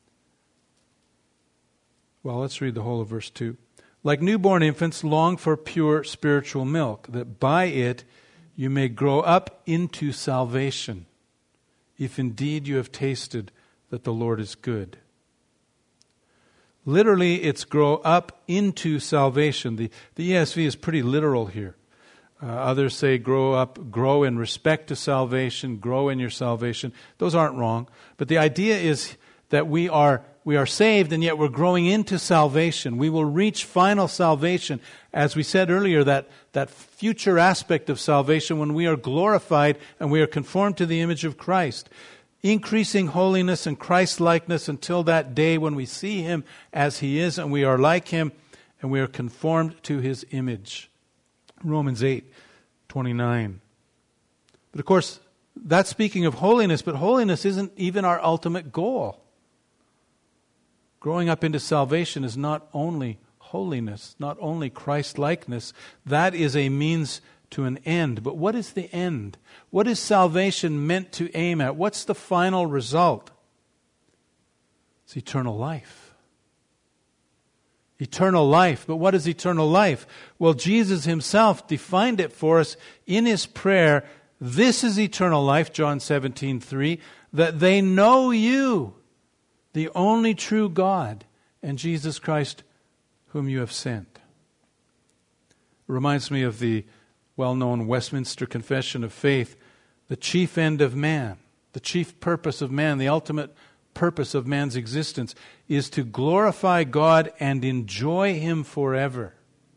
Well, let's read the whole of verse two. Like newborn infants, long for pure spiritual milk, that by it you may grow up into salvation, if indeed you have tasted that the Lord is good. Literally, it's grow up into salvation. The, the E S V is pretty literal here. Uh, others say grow up, grow in respect to salvation, grow in your salvation. Those aren't wrong. But the idea is that we are we are saved and yet we're growing into salvation. We will reach final salvation. As we said earlier, that, that future aspect of salvation when we are glorified and we are conformed to the image of Christ. Increasing holiness and Christ-likeness until that day when we see him as he is and we are like him and we are conformed to his image. Romans eight twenty-nine. But of course, that's speaking of holiness, but holiness isn't even our ultimate goal. Growing up into salvation is not only holiness, not only Christ-likeness. That is a means to an end. But what is the end? What is salvation meant to aim at? What's the final result? It's eternal life. Eternal life. But what is eternal life? Well, Jesus himself defined it for us in his prayer. This is eternal life, John seventeen three, that they know you, the only true God, and Jesus Christ, whom you have sent. It reminds me of the well-known Westminster Confession of Faith, the chief end of man, the chief purpose of man, the ultimate purpose of man's existence is to glorify God and enjoy him forever.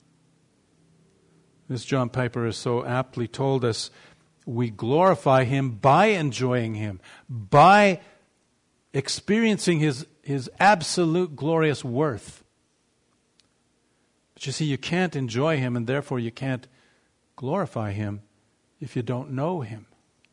As John Piper has so aptly told us, we glorify him by enjoying him, by experiencing his, his absolute glorious worth. But you see, you can't enjoy him and therefore you can't glorify him if you don't know him.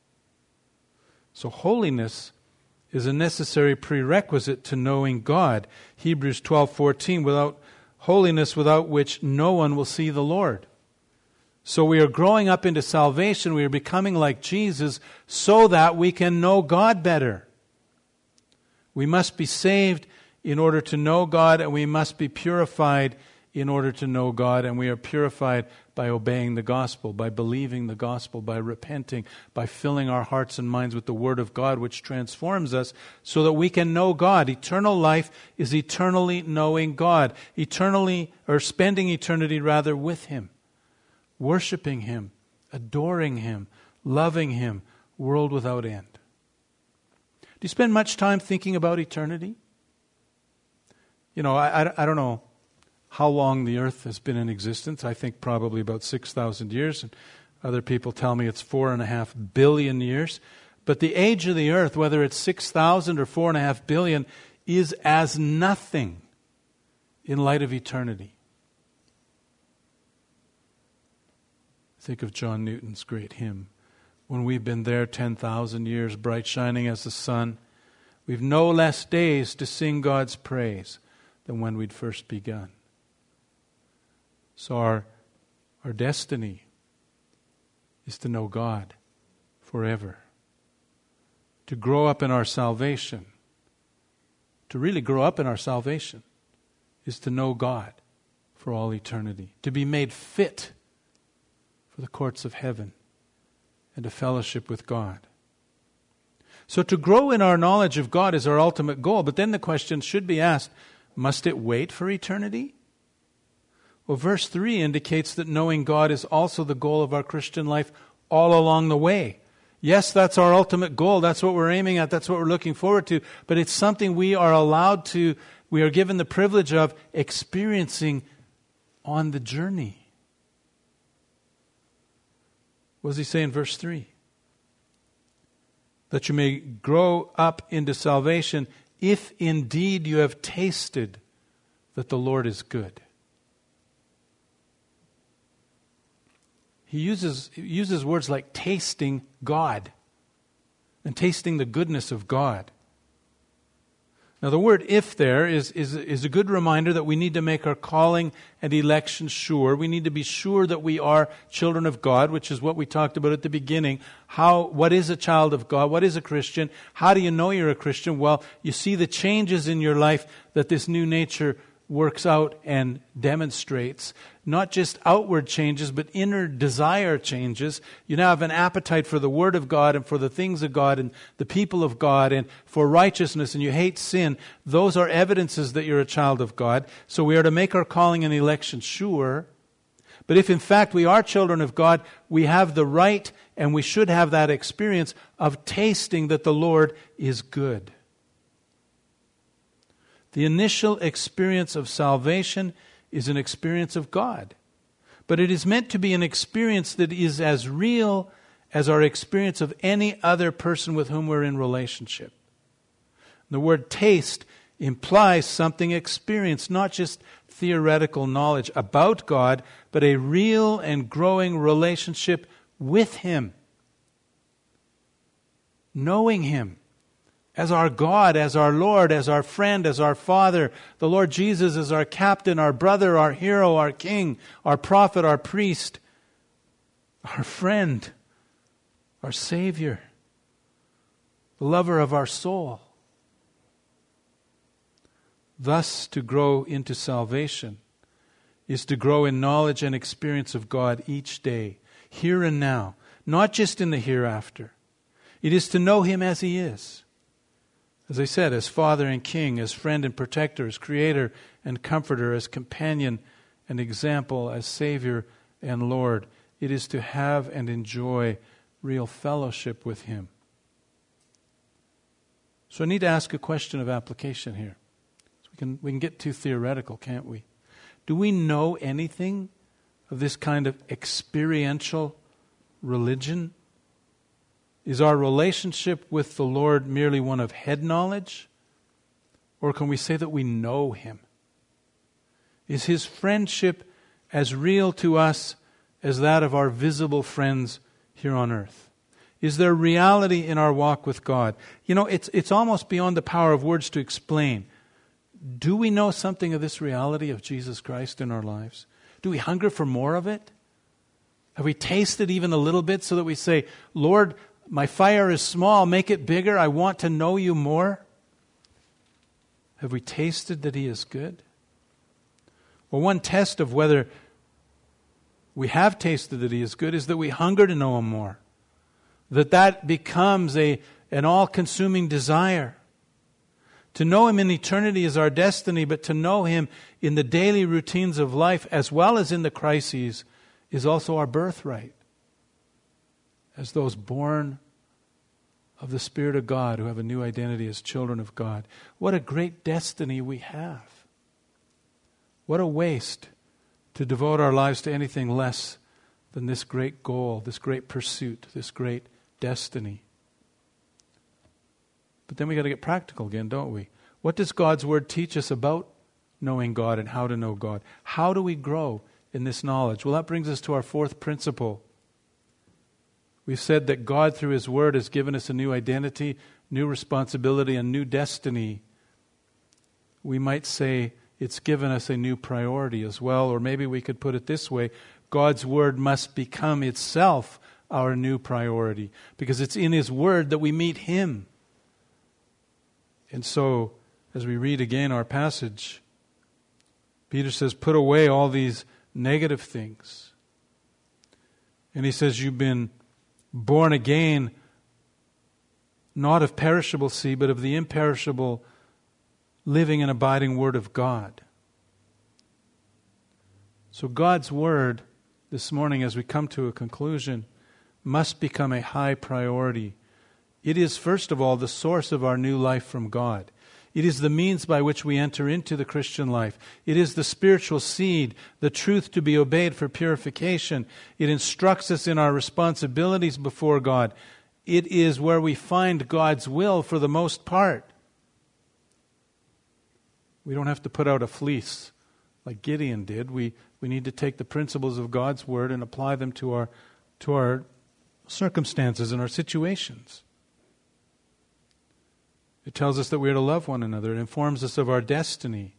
So holiness is a necessary prerequisite to knowing God. Hebrews twelve fourteen, without holiness without which no one will see the Lord. So we are growing up into salvation, we are becoming like Jesus so that we can know God better. We must be saved in order to know God, and we must be purified in order to know God, and we are purified by obeying the gospel, by believing the gospel, by repenting, by filling our hearts and minds with the Word of God, which transforms us so that we can know God. Eternal life is eternally knowing God, eternally, or spending eternity rather with Him, worshiping Him, adoring Him, loving Him, world without end. Do you spend much time thinking about eternity? You know, I, I, I don't know how long the earth has been in existence. I think probably about six thousand years. And other people tell me it's four and a half billion years. But the age of the earth, whether it's six thousand or four and a half billion, is as nothing in light of eternity. Think of John Newton's great hymn. When we've been there ten thousand years, bright shining as the sun, we've no less days to sing God's praise than when we'd first begun. So our, our destiny is to know God forever. To grow up in our salvation, to really grow up in our salvation, is to know God for all eternity. To be made fit for the courts of heaven and to fellowship with God. So to grow in our knowledge of God is our ultimate goal. But then the question should be asked, must it wait for eternity? Well, verse three indicates that knowing God is also the goal of our Christian life all along the way. Yes, that's our ultimate goal. That's what we're aiming at. That's what we're looking forward to. But it's something we are allowed to, we are given the privilege of experiencing on the journey. What does he say in verse three? That you may grow up into salvation if indeed you have tasted that the Lord is good. He uses, he uses words like tasting God and tasting the goodness of God. Now the word if there is, is, is a good reminder that we need to make our calling and election sure. We need to be sure that we are children of God, which is what we talked about at the beginning. How, what is a child of God? What is a Christian? How do you know you're a Christian? Well, you see the changes in your life that this new nature works out and demonstrates. Not just outward changes, but inner desire changes. You now have an appetite for the Word of God and for the things of God and the people of God and for righteousness, and you hate sin. Those are evidences that you're a child of God. So we are to make our calling and election sure. But if in fact we are children of God, we have the right and we should have that experience of tasting that the Lord is good. The initial experience of salvation is an experience of God. But it is meant to be an experience that is as real as our experience of any other person with whom we're in relationship. The word taste implies something experienced, not just theoretical knowledge about God, but a real and growing relationship with Him. Knowing Him as our God, as our Lord, as our friend, as our Father. The Lord Jesus as our captain, our brother, our hero, our king, our prophet, our priest, our friend, our Savior, the lover of our soul. Thus, to grow into salvation is to grow in knowledge and experience of God each day, here and now, not just in the hereafter. It is to know Him as He is. As I said, as Father and King, as friend and protector, as Creator and Comforter, as companion and example, as Savior and Lord. It is to have and enjoy real fellowship with Him. So I need to ask a question of application here. So we can, we can get too theoretical, can't we? Do we know anything of this kind of experiential religion? Is our relationship with the Lord merely one of head knowledge? Or can we say that we know Him? Is His friendship as real to us as that of our visible friends here on earth? Is there reality in our walk with God? You know, it's it's almost beyond the power of words to explain. Do we know something of this reality of Jesus Christ in our lives? Do we hunger for more of it? Have we tasted even a little bit so that we say, Lord, my fire is small, make it bigger. I want to know You more. Have we tasted that He is good? Well, one test of whether we have tasted that He is good is that we hunger to know Him more. That that becomes a, an all-consuming desire. To know Him in eternity is our destiny, but to know Him in the daily routines of life as well as in the crises is also our birthright. As those born of the Spirit of God who have a new identity as children of God. What a great destiny we have. What a waste to devote our lives to anything less than this great goal, this great pursuit, this great destiny. But then we got to get practical again, don't we? What does God's Word teach us about knowing God and how to know God? How do we grow in this knowledge? Well, that brings us to our fourth principle. We've said that God, through His Word, has given us a new identity, new responsibility, and new destiny. We might say it's given us a new priority as well, or maybe we could put it this way: God's Word must become itself our new priority, because it's in His Word that we meet Him. And so, as we read again our passage, Peter says, put away all these negative things. And he says, you've been born again, not of perishable seed, but of the imperishable, living and abiding Word of God. So God's Word, this morning as we come to a conclusion, must become a high priority. It is, first of all, the source of our new life from God. It is the means by which we enter into the Christian life. It is the spiritual seed, the truth to be obeyed for purification. It instructs us in our responsibilities before God. It is where we find God's will for the most part. We don't have to put out a fleece like Gideon did. We we need to take the principles of God's Word and apply them to our to our circumstances and our situations. It tells us that we are to love one another. It informs us of our destiny.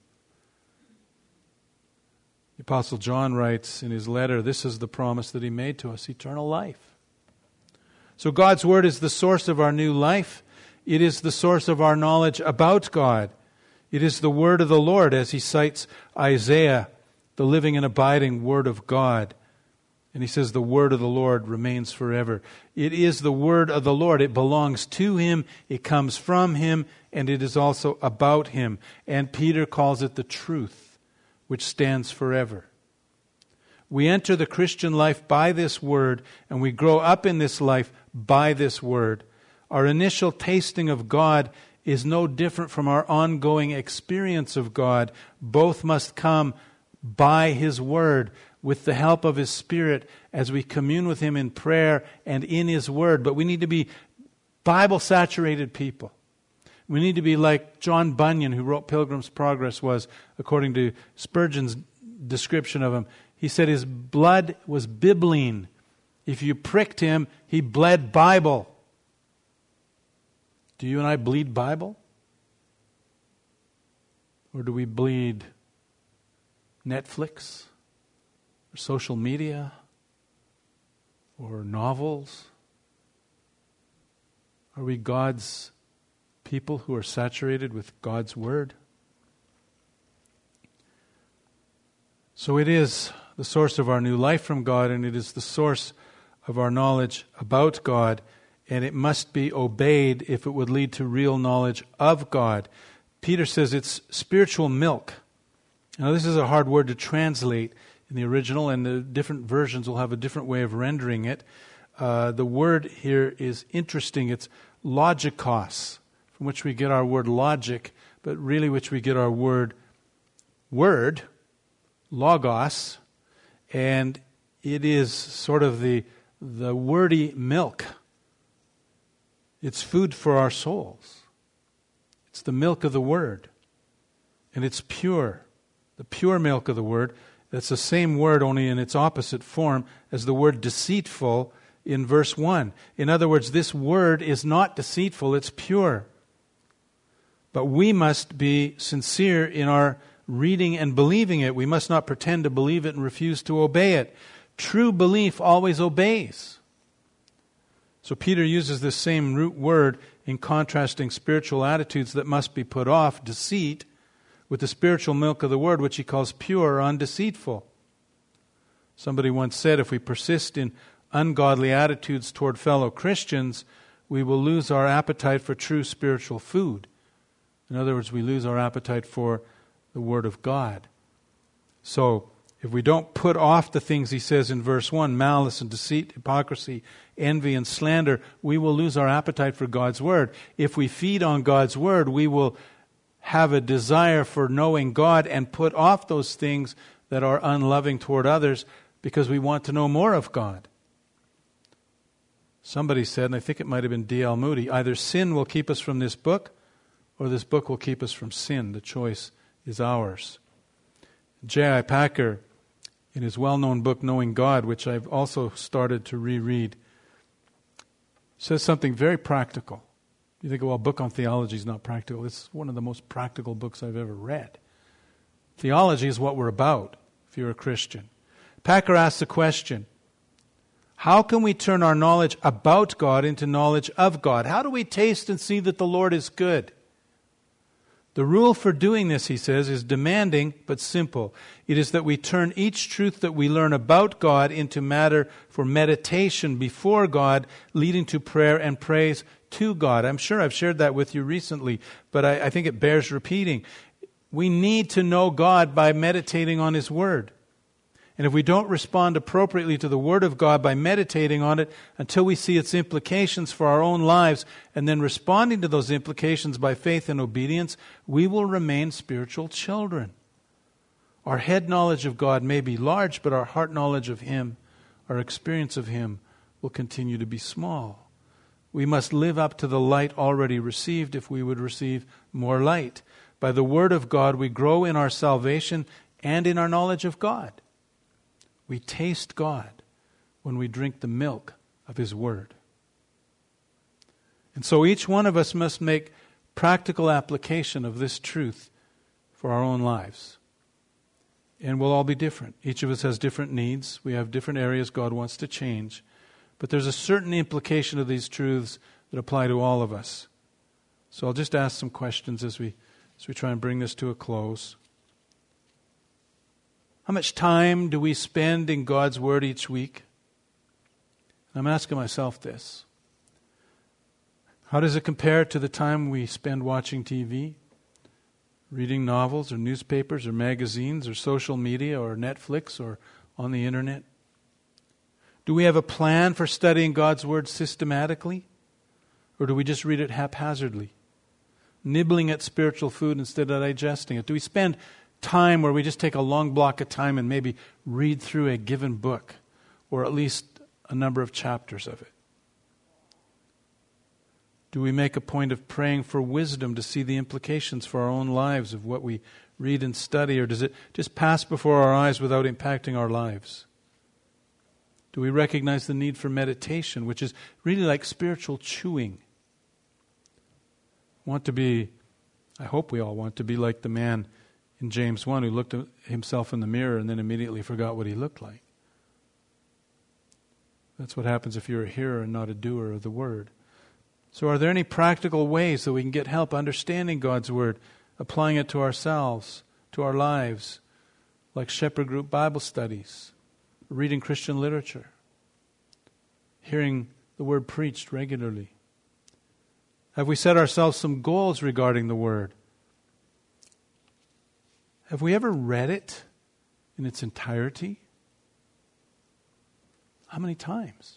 The Apostle John writes in his letter, this is the promise that he made to us, eternal life. So God's Word is the source of our new life. It is the source of our knowledge about God. It is the Word of the Lord, as he cites Isaiah, the living and abiding Word of God. And he says the Word of the Lord remains forever. It is the Word of the Lord. It belongs to Him, it comes from Him, and it is also about Him. And Peter calls it the truth, which stands forever. We enter the Christian life by this Word, and we grow up in this life by this Word. Our initial tasting of God is no different from our ongoing experience of God. Both must come by His Word, with the help of His Spirit, as we commune with Him in prayer and in His Word. But we need to be Bible-saturated people. We need to be like John Bunyan, who wrote Pilgrim's Progress, was, according to Spurgeon's description of him. He said his blood was bibline. If you pricked him, he bled Bible. Do you and I bleed Bible? Or do we bleed Netflix? Or social media, or novels? Are we God's people who are saturated with God's Word? So it is the source of our new life from God, and it is the source of our knowledge about God, and it must be obeyed if it would lead to real knowledge of God. Peter says it's spiritual milk. Now this is a hard word to translate in the original, and the different versions will have a different way of rendering it. Uh, the word here is interesting. It's logikos, from which we get our word logic, but really which we get our word word, logos, and it is sort of the, the wordy milk. It's food for our souls. It's the milk of the Word, and it's pure, the pure milk of the Word. That's the same word, only in its opposite form as the word deceitful in verse one. In other words, this word is not deceitful, it's pure. But we must be sincere in our reading and believing it. We must not pretend to believe it and refuse to obey it. True belief always obeys. So Peter uses this same root word in contrasting spiritual attitudes that must be put off, deceit, with the spiritual milk of the Word, which he calls pure or undeceitful. Somebody once said, if we persist in ungodly attitudes toward fellow Christians, we will lose our appetite for true spiritual food. In other words, we lose our appetite for the Word of God. So, if we don't put off the things he says in verse one, malice and deceit, hypocrisy, envy and slander, we will lose our appetite for God's Word. If we feed on God's Word, we will have a desire for knowing God and put off those things that are unloving toward others because we want to know more of God. Somebody said, and I think it might have been D L Moody, either sin will keep us from this book or this book will keep us from sin. The choice is ours. J I Packer, in his well-known book, Knowing God, which I've also started to reread, says something very practical. You think, well, a book on theology is not practical. It's one of the most practical books I've ever read. Theology is what we're about, if you're a Christian. Packer asks the question, how can we turn our knowledge about God into knowledge of God? How do we taste and see that the Lord is good? The rule for doing this, he says, is demanding but simple. It is that we turn each truth that we learn about God into matter for meditation before God, leading to prayer and praise to God. I'm sure I've shared that with you recently, but I, I think it bears repeating. We need to know God by meditating on His Word. And if we don't respond appropriately to the Word of God by meditating on it until we see its implications for our own lives and then responding to those implications by faith and obedience, we will remain spiritual children. Our head knowledge of God may be large, but our heart knowledge of Him, our experience of Him, will continue to be small. We must live up to the light already received if we would receive more light. By the Word of God, we grow in our salvation and in our knowledge of God. We taste God when we drink the milk of His Word. And so each one of us must make practical application of this truth for our own lives. And we'll all be different. Each of us has different needs. We have different areas God wants to change. But there's a certain implication of these truths that apply to all of us. So I'll just ask some questions as we, as we try and bring this to a close. How much time do we spend in God's Word each week? I'm asking myself this. How does it compare to the time we spend watching T V, reading novels or newspapers or magazines or social media or Netflix or on the internet? Do we have a plan for studying God's Word systematically? Or do we just read it haphazardly, nibbling at spiritual food instead of digesting it? Do we spend time where we just take a long block of time and maybe read through a given book, or at least a number of chapters of it? Do we make a point of praying for wisdom to see the implications for our own lives of what we read and study, or does it just pass before our eyes without impacting our lives? Do we recognize the need for meditation, which is really like spiritual chewing? Want to be, I hope we all want to be like the man in James one, who looked at himself in the mirror and then immediately forgot what he looked like. That's what happens if you're a hearer and not a doer of the Word. So are there any practical ways that we can get help understanding God's Word, applying it to ourselves, to our lives, like shepherd group Bible studies, reading Christian literature, hearing the Word preached regularly? Have we set ourselves some goals regarding the Word? Have we ever read it in its entirety? How many times?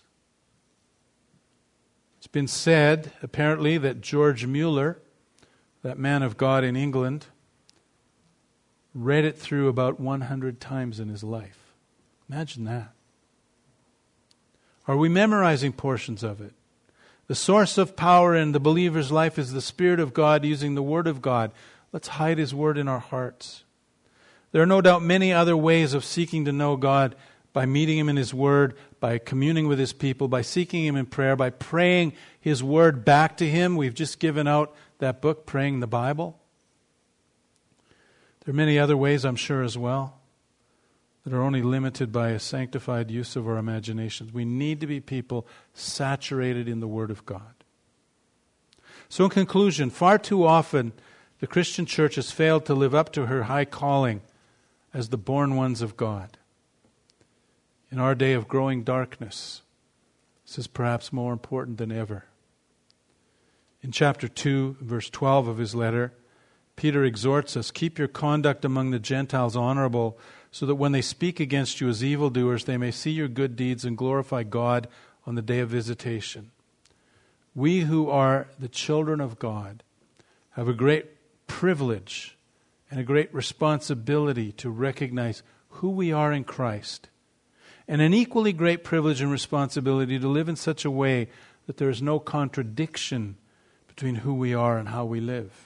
It's been said, apparently, that George Mueller, that man of God in England, read it through about one hundred times in his life. Imagine that. Are we memorizing portions of it? The source of power in the believer's life is the Spirit of God using the Word of God. Let's hide His Word in our hearts. There are no doubt many other ways of seeking to know God, by meeting Him in His Word, by communing with His people, by seeking Him in prayer, by praying His Word back to Him. We've just given out that book, Praying the Bible. There are many other ways, I'm sure, as well, that are only limited by a sanctified use of our imaginations. We need to be people saturated in the Word of God. So in conclusion, far too often The Christian church has failed to live up to her high calling as the born ones of God. In our day of growing darkness, this is perhaps more important than ever. In chapter two, verse twelve of his letter, Peter exhorts us, keep your conduct among the Gentiles honorable, so that when they speak against you as evildoers, they may see your good deeds and glorify God on the day of visitation. We who are the children of God have a great privilege and a great responsibility to recognize who we are in Christ, and an equally great privilege and responsibility to live in such a way that there is no contradiction between who we are and how we live.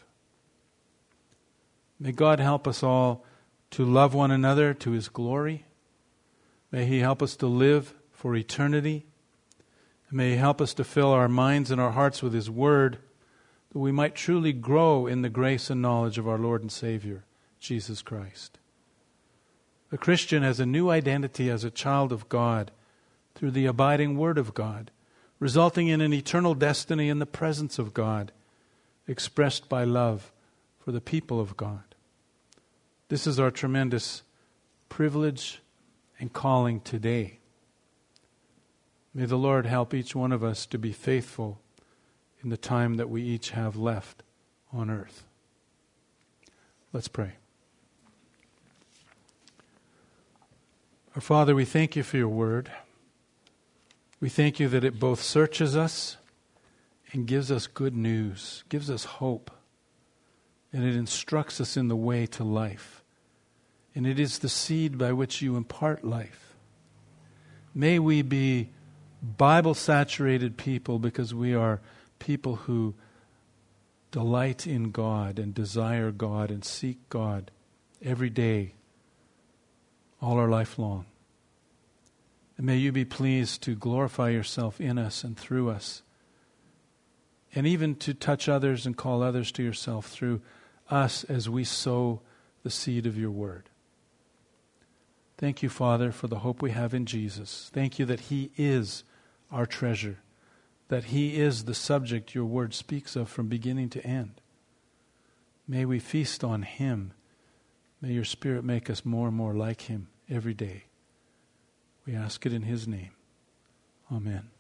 May God help us all to love one another to His glory. May He help us to live for eternity. And may He help us to fill our minds and our hearts with His Word, that we might truly grow in the grace and knowledge of our Lord and Savior, Jesus Christ. The Christian has a new identity as a child of God through the abiding Word of God, resulting in an eternal destiny in the presence of God, expressed by love for the people of God. This is our tremendous privilege and calling today. May the Lord help each one of us to be faithful in the time that we each have left on earth. Let's pray. Our Father, we thank You for Your Word. We thank You that it both searches us and gives us good news, gives us hope, and it instructs us in the way to life. And it is the seed by which You impart life. May we be Bible-saturated people, because we are people who delight in God and desire God and seek God every day, all our life long. And may You be pleased to glorify Yourself in us and through us, and even to touch others and call others to Yourself through us as we sow the seed of Your Word. Thank You, Father, for the hope we have in Jesus. Thank You that He is our treasure, that He is the subject Your Word speaks of from beginning to end. May we feast on Him. May Your Spirit make us more and more like Him every day. We ask it in His name. Amen.